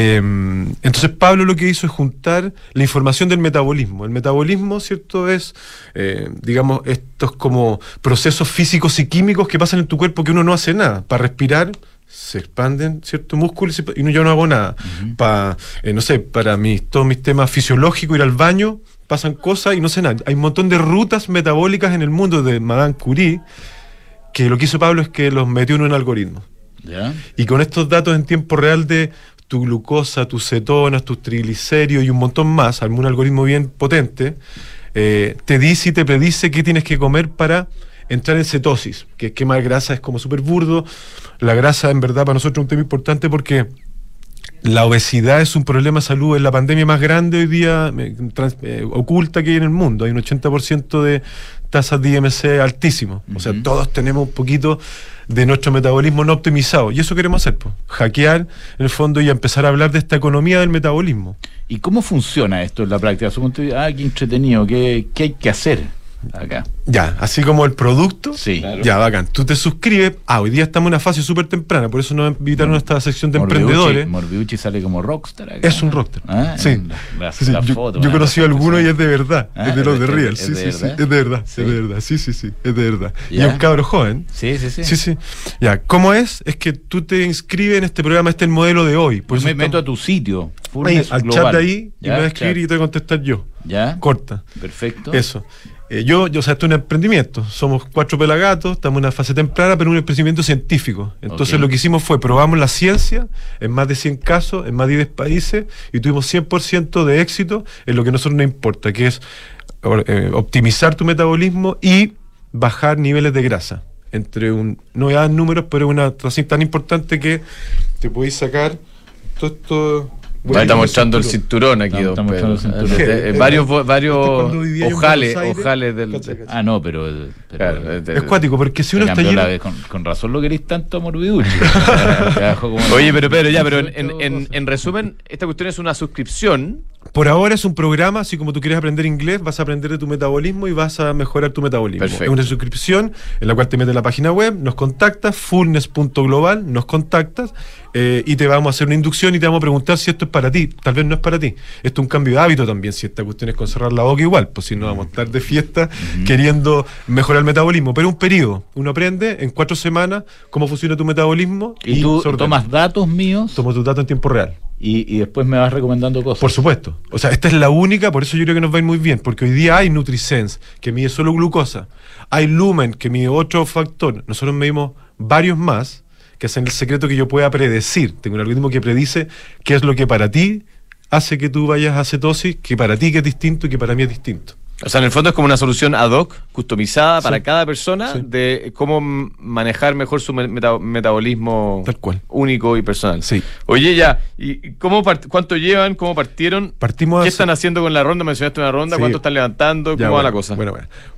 Entonces, Pablo lo que hizo es juntar la información del metabolismo. El metabolismo, ¿cierto? Es, digamos, estos como procesos físicos y químicos que pasan en tu cuerpo que uno no hace nada. Para respirar, se expanden ciertos músculos y yo no hago nada. Para todos mis temas fisiológicos, ir al baño, pasan cosas y no sé nada. Hay un montón de rutas metabólicas en el mundo de Madame Curie, que lo que hizo Pablo es que los metió en un algoritmo. Y con estos datos en tiempo real de tu glucosa, tus cetonas, tus triglicéridos y un montón más, un algoritmo bien potente, te dice y te predice qué tienes que comer para entrar en cetosis, que quemar grasa es como súper burdo. La grasa, en verdad, para nosotros es un tema importante porque la obesidad es un problema de salud, es la pandemia más grande hoy día oculta que hay en el mundo. Hay un 80% de tasas de IMC altísimo. O sea, todos tenemos un poquito de nuestro metabolismo no optimizado. Y eso queremos hacer, pues, hackear en el fondo y empezar a hablar de esta economía del metabolismo. ¿Y cómo funciona esto en la práctica? Qué entretenido, ¿qué hay que hacer? acá. Ya, así como el producto. Sí. Claro. Ya, bacán. Tú te suscribes. Hoy día estamos en una fase súper temprana, por eso nos invitaron a esta sección de emprendedores. Morbiucci sale como rockstar acá. Es un rockstar. Ah, Sí. La Sí, la yo foto, yo una conocí a cosa alguno así. y es de verdad. Ah, es de los de ¿es Real. de Sí, sí, sí. verdad? Es de verdad. Sí. Es de verdad. Sí, sí, sí. Es de verdad. Y Ya. es un cabro joven. Sí, sí, sí. Sí, sí. Ya, ¿cómo es? Es que tú te inscribes en este programa, este es el modelo de hoy. Por Yo eso me estamos- meto a tu sitio. ahí, Fullness al Global. chat de ahí y Ya, me vas a escribir chat. y te voy a contestar yo. Ya. Corta. Perfecto. Eso. O sea, esto es un emprendimiento. Somos 4 pelagatos, estamos en una fase temprana, pero un emprendimiento científico. Entonces Ok. lo que hicimos fue probamos la ciencia en más de 100 casos, en más de 10 países, y tuvimos 100% de éxito en lo que a nosotros nos importa, que es optimizar tu metabolismo y bajar niveles de grasa. No voy a dar números, pero es una razón tan importante que te podéis sacar todo esto. Ahí está mostrando el cinturón aquí, Está don mostrando Pedro. el cinturón. Varios cuando vivía yo en ojales, Buenos Aires, ojales del... cacha, cacha. Ah, no, pero Claro, Es cuático, porque si se uno está cambió lleno. la vez. Con razón lo queréis tanto a Morbiducci. Te dejó como- Oye, pero Pedro, ya, pero en resumen, esta cuestión es una suscripción. Por ahora es un programa, así como tú quieres aprender inglés, vas a aprender de tu metabolismo y vas a mejorar tu metabolismo. Perfecto. Es una suscripción en la cual te metes en la página web, nos contactas, fullness.global, nos contactas y te vamos a hacer una inducción y te vamos a preguntar si esto es para ti. Tal vez no es para ti. Esto es un cambio de hábito también, si esta cuestión es con cerrar la boca igual, pues si no vamos a estar de fiesta queriendo mejorar el metabolismo. Pero es un periodo. Uno aprende en 4 semanas cómo funciona tu metabolismo Y tú se ordena. tomas datos míos Tomo tu dato en tiempo real. y después me vas recomendando cosas. Por supuesto. O sea, esta es la única, por eso yo creo que nos va a ir muy bien, porque hoy día hay NutriSense, que mide solo glucosa. Hay Lumen, que mide otro factor. Nosotros medimos varios más, que hacen el secreto que yo pueda predecir. Tengo un algoritmo que predice qué es lo que para ti hace que tú vayas a cetosis, que para ti que es distinto y que para mí es distinto. O sea, en el fondo es como una solución ad hoc, customizada para Sí. cada persona, Sí. de cómo manejar mejor su metabolismo Tal cual. único y personal. Sí. Oye, ya, ¿y cuánto llevan? ¿Cómo partieron? Partimos ¿Qué hace- están haciendo con la ronda? Mencionaste una ronda, Sí. ¿cuánto están levantando? ¿Cómo Ya, va bueno, la cosa? Bueno.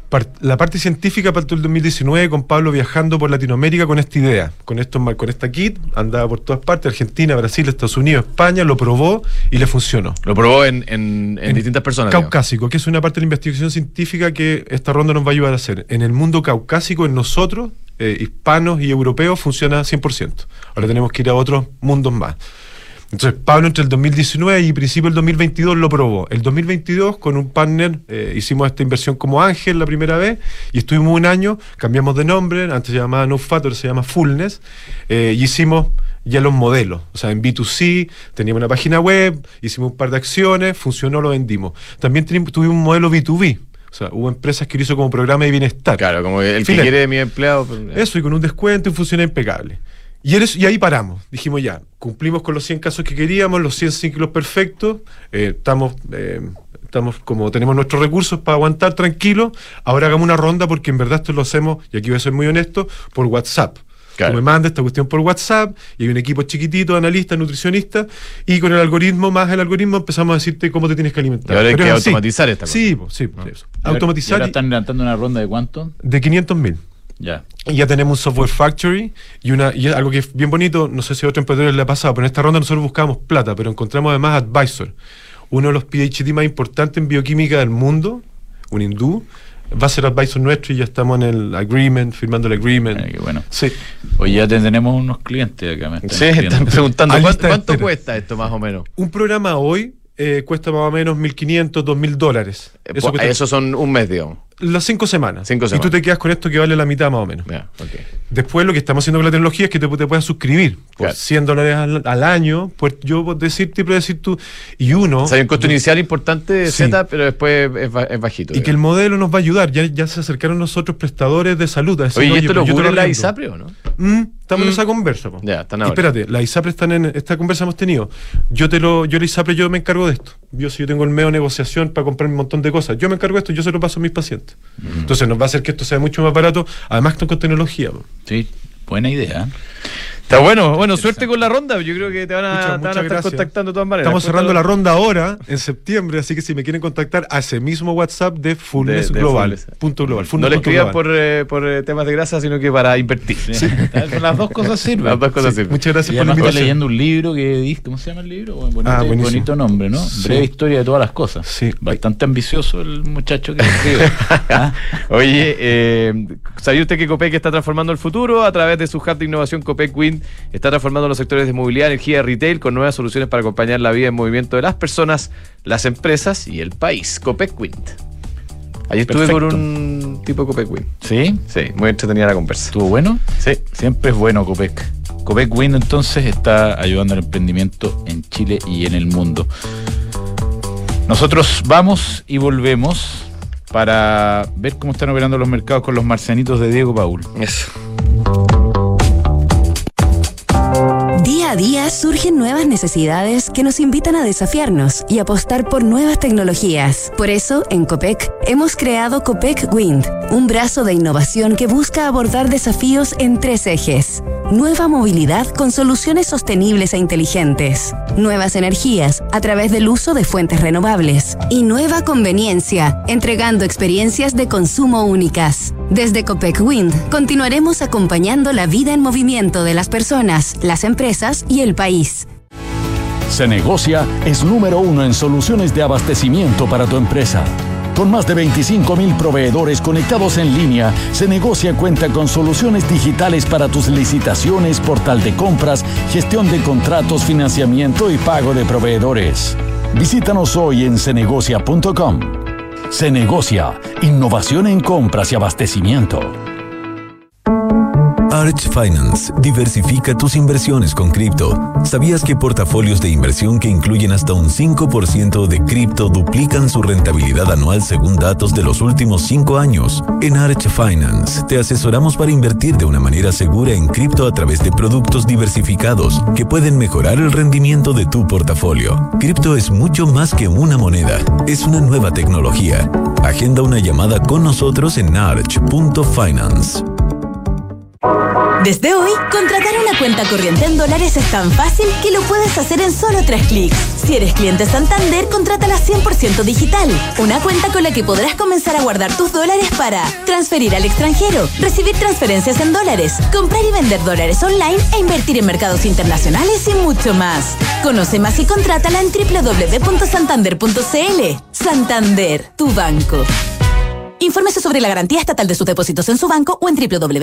La parte científica partió el 2019 con Pablo viajando por Latinoamérica con esta idea, con esta kit, andaba por todas partes, Argentina, Brasil, Estados Unidos, España, lo probó y le funcionó. Lo probó en distintas personas. digamos. Caucásico, que es una parte de la investigación científica que esta ronda nos va a ayudar a hacer. En el mundo caucásico, en nosotros, hispanos y europeos, funciona 100%. Ahora tenemos que ir a otros mundos más. Entonces, Pablo entre el 2019 y principio del 2022 lo probó. El 2022, con un partner, hicimos esta inversión como Ángel la primera vez y estuvimos un año, cambiamos de nombre, antes se llamaba No Fat, ahora se llama Fullness, y hicimos ya los modelos. O sea, en B2C, teníamos una página web, hicimos un par de acciones, funcionó, lo vendimos. También tuvimos un modelo B2B. O sea, hubo empresas que lo hizo como programa de bienestar. Claro, como el que Fíjate. quiere de mi empleado. Eso, y con un descuento y funciona impecable. Y ahí paramos. Dijimos ya, cumplimos con los 100 casos que queríamos, los 100 ciclos perfectos, estamos como tenemos nuestros recursos para aguantar tranquilos, ahora hagamos una ronda porque en verdad esto lo hacemos, y aquí voy a ser muy honesto, por WhatsApp. Claro. Tú me mandas esta cuestión por WhatsApp y hay un equipo chiquitito, analistas, nutricionistas, y con el algoritmo empezamos a decirte cómo te tienes que alimentar. Y ahora hay Pero que es así. automatizar esta cosa. Sí, eso. Y ahora- Automatizar y ahora están levantando una ronda de cuánto? de 500.000. Ya. Y ya tenemos un software factory y es algo que es bien bonito, no sé si a otro emprendedor le ha pasado, pero en esta ronda nosotros buscábamos plata, pero encontramos además advisor. Uno de los PhD más importantes en bioquímica del mundo, un hindú, va a ser advisor nuestro y ya estamos en el agreement, firmando el agreement. Qué bueno. Sí. Hoy ya tenemos unos clientes acá. Me están Sí, escribiendo. están preguntando, Ahí ¿cuánto, está, cuánto espera. cuesta esto más o menos? Un programa hoy cuesta más o menos $1.500, $2.000. Eso cuesta Eso son un mes, digamos. las 5 semanas. 5 Y semanas. tú te quedas con esto que vale la mitad más o menos. Ya, ok. Después lo que estamos haciendo con la tecnología es que te puedas suscribir por Claro. $100 al año, pues yo puedo decirte y predecir tú, y uno... O sea, hay un costo inicial importante de Sí. Z, pero después es bajito. Y que el modelo nos va a ayudar. Ya se acercaron nosotros prestadores de salud a decir, Oye, ¿y esto pero lo yo te cubre la arriendo". ISAPRE o no? Estamos en esa conversa. Po. Ya, están Y ahora. espérate, la ISAPRE están en esta conversa hemos tenido. Yo la ISAPRE, yo me encargo de esto. Si yo tengo el medio de negociación para comprar un montón de cosas, yo me encargo de esto, yo se lo paso a mis pacientes. Entonces nos va a hacer que esto sea mucho más barato, además con tecnología. Po. Sí, buena idea. Está bueno, suerte con la ronda. Yo creo que te van a Muchas estar gracias. contactando de todas maneras. Estamos cerrando la ronda ahora, en septiembre, así que si me quieren contactar a ese mismo WhatsApp de Fullness Global. Punto global. No le escriban global. por temas de grasa, sino que para invertir. Sí. Las dos cosas sirven. Las dos cosas sirven. Muchas gracias Y por la además estoy invitación. leyendo un libro que dice, ¿cómo se llama el libro? Buenísimo. Bonito nombre, ¿no? Sí. Breve historia de todas las cosas. Sí. Bastante ambicioso el muchacho que escribe. ¿Ah? Oye, ¿sabía usted que Copec está transformando el futuro? A través de su hub de innovación Copec Wind está transformando los sectores de movilidad, energía y retail con nuevas soluciones para acompañar la vida en movimiento de las personas, las empresas y el país. Copec Wind. Ayer estuve Perfecto. con un tipo de Copec Wind. ¿Sí? Sí, muy entretenida la conversa. ¿Estuvo bueno? Sí. Siempre es bueno Copec. Copec Wind entonces está ayudando al emprendimiento en Chile y en el mundo. Nosotros vamos y volvemos para ver cómo están operando los mercados con los marcianitos de Diego Paul. Eso. Día a día surgen nuevas necesidades que nos invitan a desafiarnos y apostar por nuevas tecnologías. Por eso, en Copec, hemos creado Copec Wind, un brazo de innovación que busca abordar desafíos en 3 ejes. Nueva movilidad con soluciones sostenibles e inteligentes. Nuevas energías a través del uso de fuentes renovables. Y nueva conveniencia, entregando experiencias de consumo únicas. Desde Copec Wind, continuaremos acompañando la vida en movimiento de las personas, las empresas y el país. Cenegocia es número 1 en soluciones de abastecimiento para tu empresa. Con más de 25,000 proveedores conectados en línea, Cenegocia cuenta con soluciones digitales para tus licitaciones, portal de compras, gestión de contratos, financiamiento y pago de proveedores. Visítanos hoy en cenegocia.com. Cenegocia, innovación en compras y abastecimiento. Arch Finance diversifica tus inversiones con cripto. ¿Sabías que portafolios de inversión que incluyen hasta un 5% de cripto duplican su rentabilidad anual según datos de los últimos 5 años? En Arch Finance te asesoramos para invertir de una manera segura en cripto a través de productos diversificados que pueden mejorar el rendimiento de tu portafolio. Cripto es mucho más que una moneda, es una nueva tecnología. Agenda una llamada con nosotros en arch.finance. Desde hoy, contratar una cuenta corriente en dólares es tan fácil que lo puedes hacer en solo 3 clics. Si eres cliente Santander, contrátala 100% digital. Una cuenta con la que podrás comenzar a guardar tus dólares para transferir al extranjero, recibir transferencias en dólares, comprar y vender dólares online e invertir en mercados internacionales y mucho más. Conoce más y contrátala en www.santander.cl. Santander, tu banco. Infórmese sobre la garantía estatal de sus depósitos en su banco o en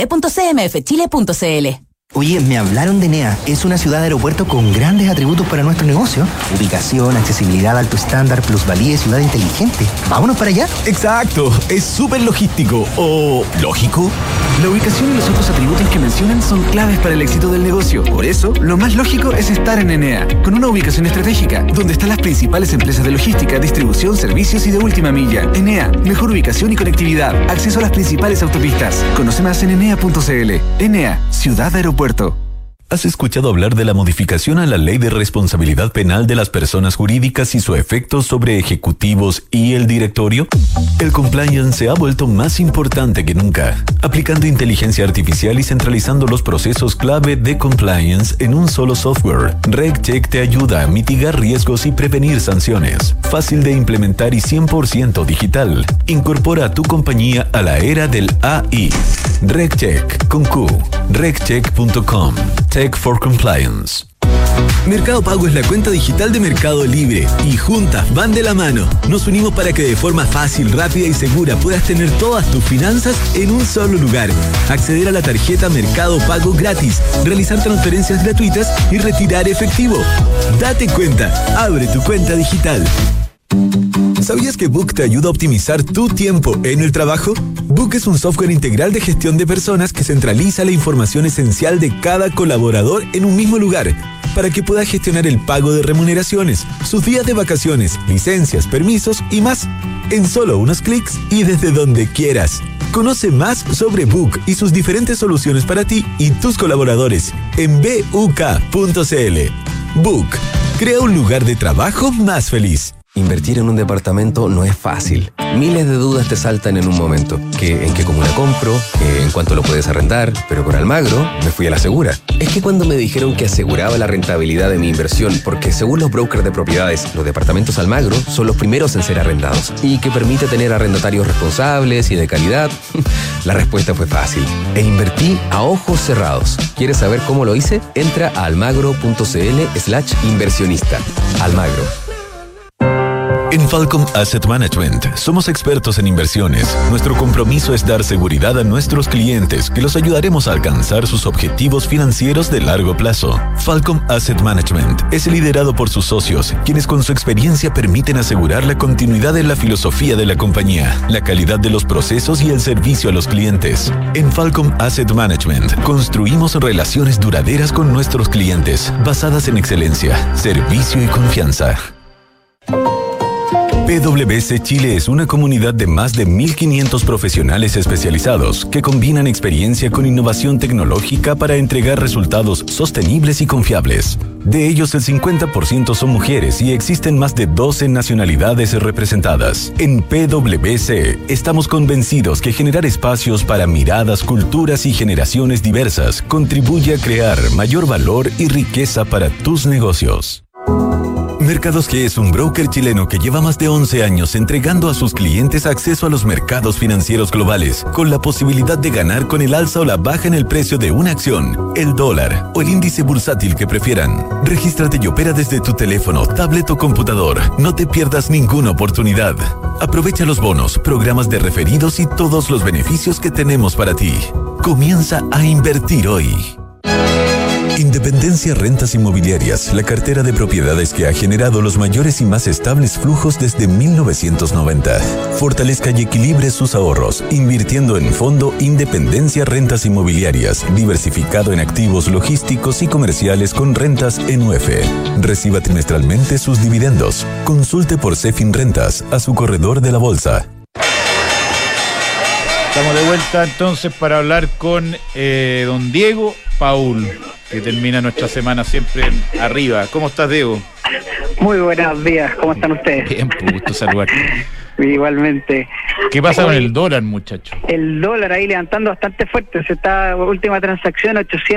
www.cmfchile.cl. Oye, me hablaron de Enea. Es una ciudad aeropuerto con grandes atributos para nuestro negocio. Ubicación, accesibilidad, alto estándar, plusvalía y ciudad inteligente. ¿Vámonos para allá? Exacto, es súper logístico. ¿O lógico? La ubicación y los otros atributos que mencionan son claves para el éxito del negocio. Por eso, lo más lógico es estar en Enea, con una ubicación estratégica, donde están las principales empresas de logística, distribución, servicios y de última milla. Enea, mejor ubicación y conectividad, acceso a las principales autopistas. Conoce más en enea.cl. Enea, ciudad aeropuerto. ¿Has escuchado hablar de la modificación a la Ley de Responsabilidad Penal de las Personas Jurídicas y su efecto sobre ejecutivos y el directorio? El compliance se ha vuelto más importante que nunca, aplicando inteligencia artificial y centralizando los procesos clave de compliance en un solo software. RegCheck te ayuda a mitigar riesgos y prevenir sanciones. Fácil de implementar y 100% digital. Incorpora a tu compañía a la era del AI. RegCheck con Q. RegCheck.com. Tech for Compliance. Mercado Pago es la cuenta digital de Mercado Libre y juntas van de la mano. Nos unimos para que de forma fácil, rápida y segura puedas tener todas tus finanzas en un solo lugar. Acceder a la tarjeta Mercado Pago gratis, realizar transferencias gratuitas y retirar efectivo. Date cuenta, abre tu cuenta digital. ¿Sabías que Book te ayuda a optimizar tu tiempo en el trabajo? Book es un software integral de gestión de personas que centraliza la información esencial de cada colaborador en un mismo lugar, para que pueda gestionar el pago de remuneraciones, sus días de vacaciones, licencias, permisos y más, en solo unos clics y desde donde quieras. Conoce más sobre Book y sus diferentes soluciones para ti y tus colaboradores en buk.cl. Book, crea un lugar de trabajo más feliz. Invertir en un departamento no es fácil. Miles de dudas te saltan en un momento. ¿En qué comuna compro? ¿En cuánto lo puedes arrendar? Pero con Almagro me fui a la segura. Es que cuando me dijeron que aseguraba la rentabilidad de mi inversión, porque según los brokers de propiedades, los departamentos Almagro son los primeros en ser arrendados y que permite tener arrendatarios responsables y de calidad, la respuesta fue fácil. E invertí a ojos cerrados. ¿Quieres saber cómo lo hice? Entra a almagro.cl/inversionista. Almagro. En Falcom Asset Management somos expertos en inversiones. Nuestro compromiso es dar seguridad a nuestros clientes, que los ayudaremos a alcanzar sus objetivos financieros de largo plazo. Falcom Asset Management es liderado por sus socios, quienes con su experiencia permiten asegurar la continuidad en la filosofía de la compañía, la calidad de los procesos y el servicio a los clientes. En Falcom Asset Management construimos relaciones duraderas con nuestros clientes, basadas en excelencia, servicio y confianza. PwC Chile es una comunidad de más de 1.500 profesionales especializados que combinan experiencia con innovación tecnológica para entregar resultados sostenibles y confiables. De ellos, el 50% son mujeres y existen más de 12 nacionalidades representadas. En PwC estamos convencidos que generar espacios para miradas, culturas y generaciones diversas contribuye a crear mayor valor y riqueza para tus negocios. Mercados G es un broker chileno que lleva más de 11 años entregando a sus clientes acceso a los mercados financieros globales, con la posibilidad de ganar con el alza o la baja en el precio de una acción, el dólar o el índice bursátil que prefieran. Regístrate y opera desde tu teléfono, tablet o computador. No te pierdas ninguna oportunidad. Aprovecha los bonos, programas de referidos y todos los beneficios que tenemos para ti. Comienza a invertir hoy. Independencia Rentas Inmobiliarias, la cartera de propiedades que ha generado los mayores y más estables flujos desde 1990. Fortalezca y equilibre sus ahorros, invirtiendo en Fondo Independencia Rentas Inmobiliarias, diversificado en activos logísticos y comerciales con rentas en UF. Reciba trimestralmente sus dividendos. Consulte por Cefin Rentas a su corredor de la bolsa. Estamos de vuelta entonces para hablar con don Diego Paul, que termina nuestra semana siempre arriba. ¿Cómo estás, Diego? Muy buenos días, ¿cómo están ustedes? Bien, pues, gusto saludarte. Igualmente. ¿Qué pasa con el dólar, muchacho? El dólar ahí levantando bastante fuerte. Se está, última transacción,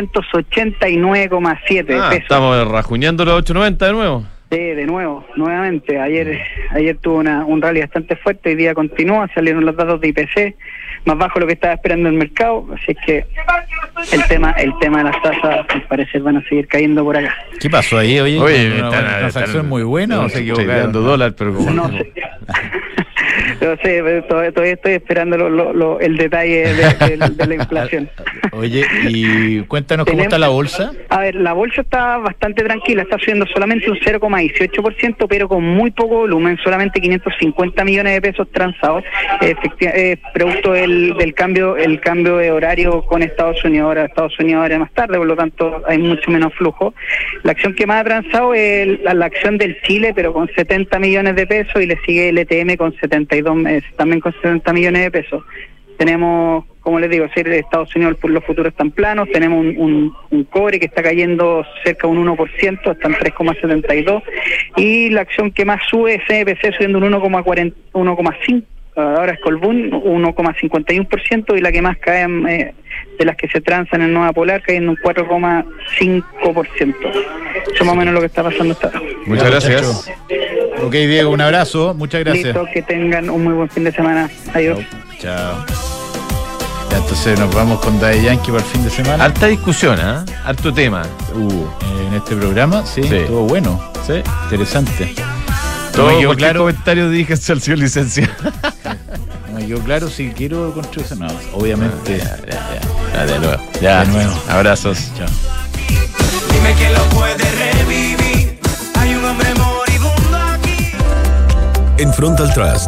889,7 pesos. Estamos rajuñando los 890 de nuevo. Sí, de nuevo, nuevamente. Ayer tuvo un rally bastante fuerte, hoy día continúa, salieron los datos de IPC, más bajo de lo que estaba esperando el mercado, así que el tema de las tasas al parecer van a seguir cayendo por acá. ¿Qué pasó ahí? Oye, una transacción muy buena, no, ¿o se equivocaron? dólar, pero como... No sé. No sé, todavía estoy esperando el detalle de la inflación. Oye, y cuéntanos cómo está la bolsa. A ver, la bolsa está bastante tranquila, está subiendo solamente un 0,18%, pero con muy poco volumen, solamente 550 millones de pesos transados, producto del cambio de horario con Estados Unidos. Ahora Estados Unidos ahora más tarde, por lo tanto hay mucho menos flujo. La acción que más ha transado es la acción del Chile, pero con 70 millones de pesos, y le sigue el ETM con 72, también con 70 millones de pesos. Tenemos, como les digo, de Estados Unidos los futuros están planos, tenemos un cobre que está cayendo cerca de un 1%, está en 3,72, y la acción que más sube es CNPC, subiendo un 1,5%, ahora es Colbún, 1,51%, y la que más cae de las que se transan en Nueva Polar, cayendo un 4,5%. Eso más o menos lo que está pasando hasta ahora. Muchas gracias. Ok, Diego, un abrazo, muchas gracias. Listo, que tengan un muy buen fin de semana. Adiós. Chao. Ya, entonces nos vamos con Daddy Yankee para el fin de semana. Harta discusión, harto tema. En este programa, sí, estuvo bueno. Sí. Interesante. Todo me quedó claro. Comentario díganse al señor licencia. No me quedó claro si quiero construir eso. No, obviamente. Ya, de nuevo. Ya, de nuevo. Abrazos. Chao. Dime que lo puede revivir. Hay un hombre moribundo aquí. En Frontal Trust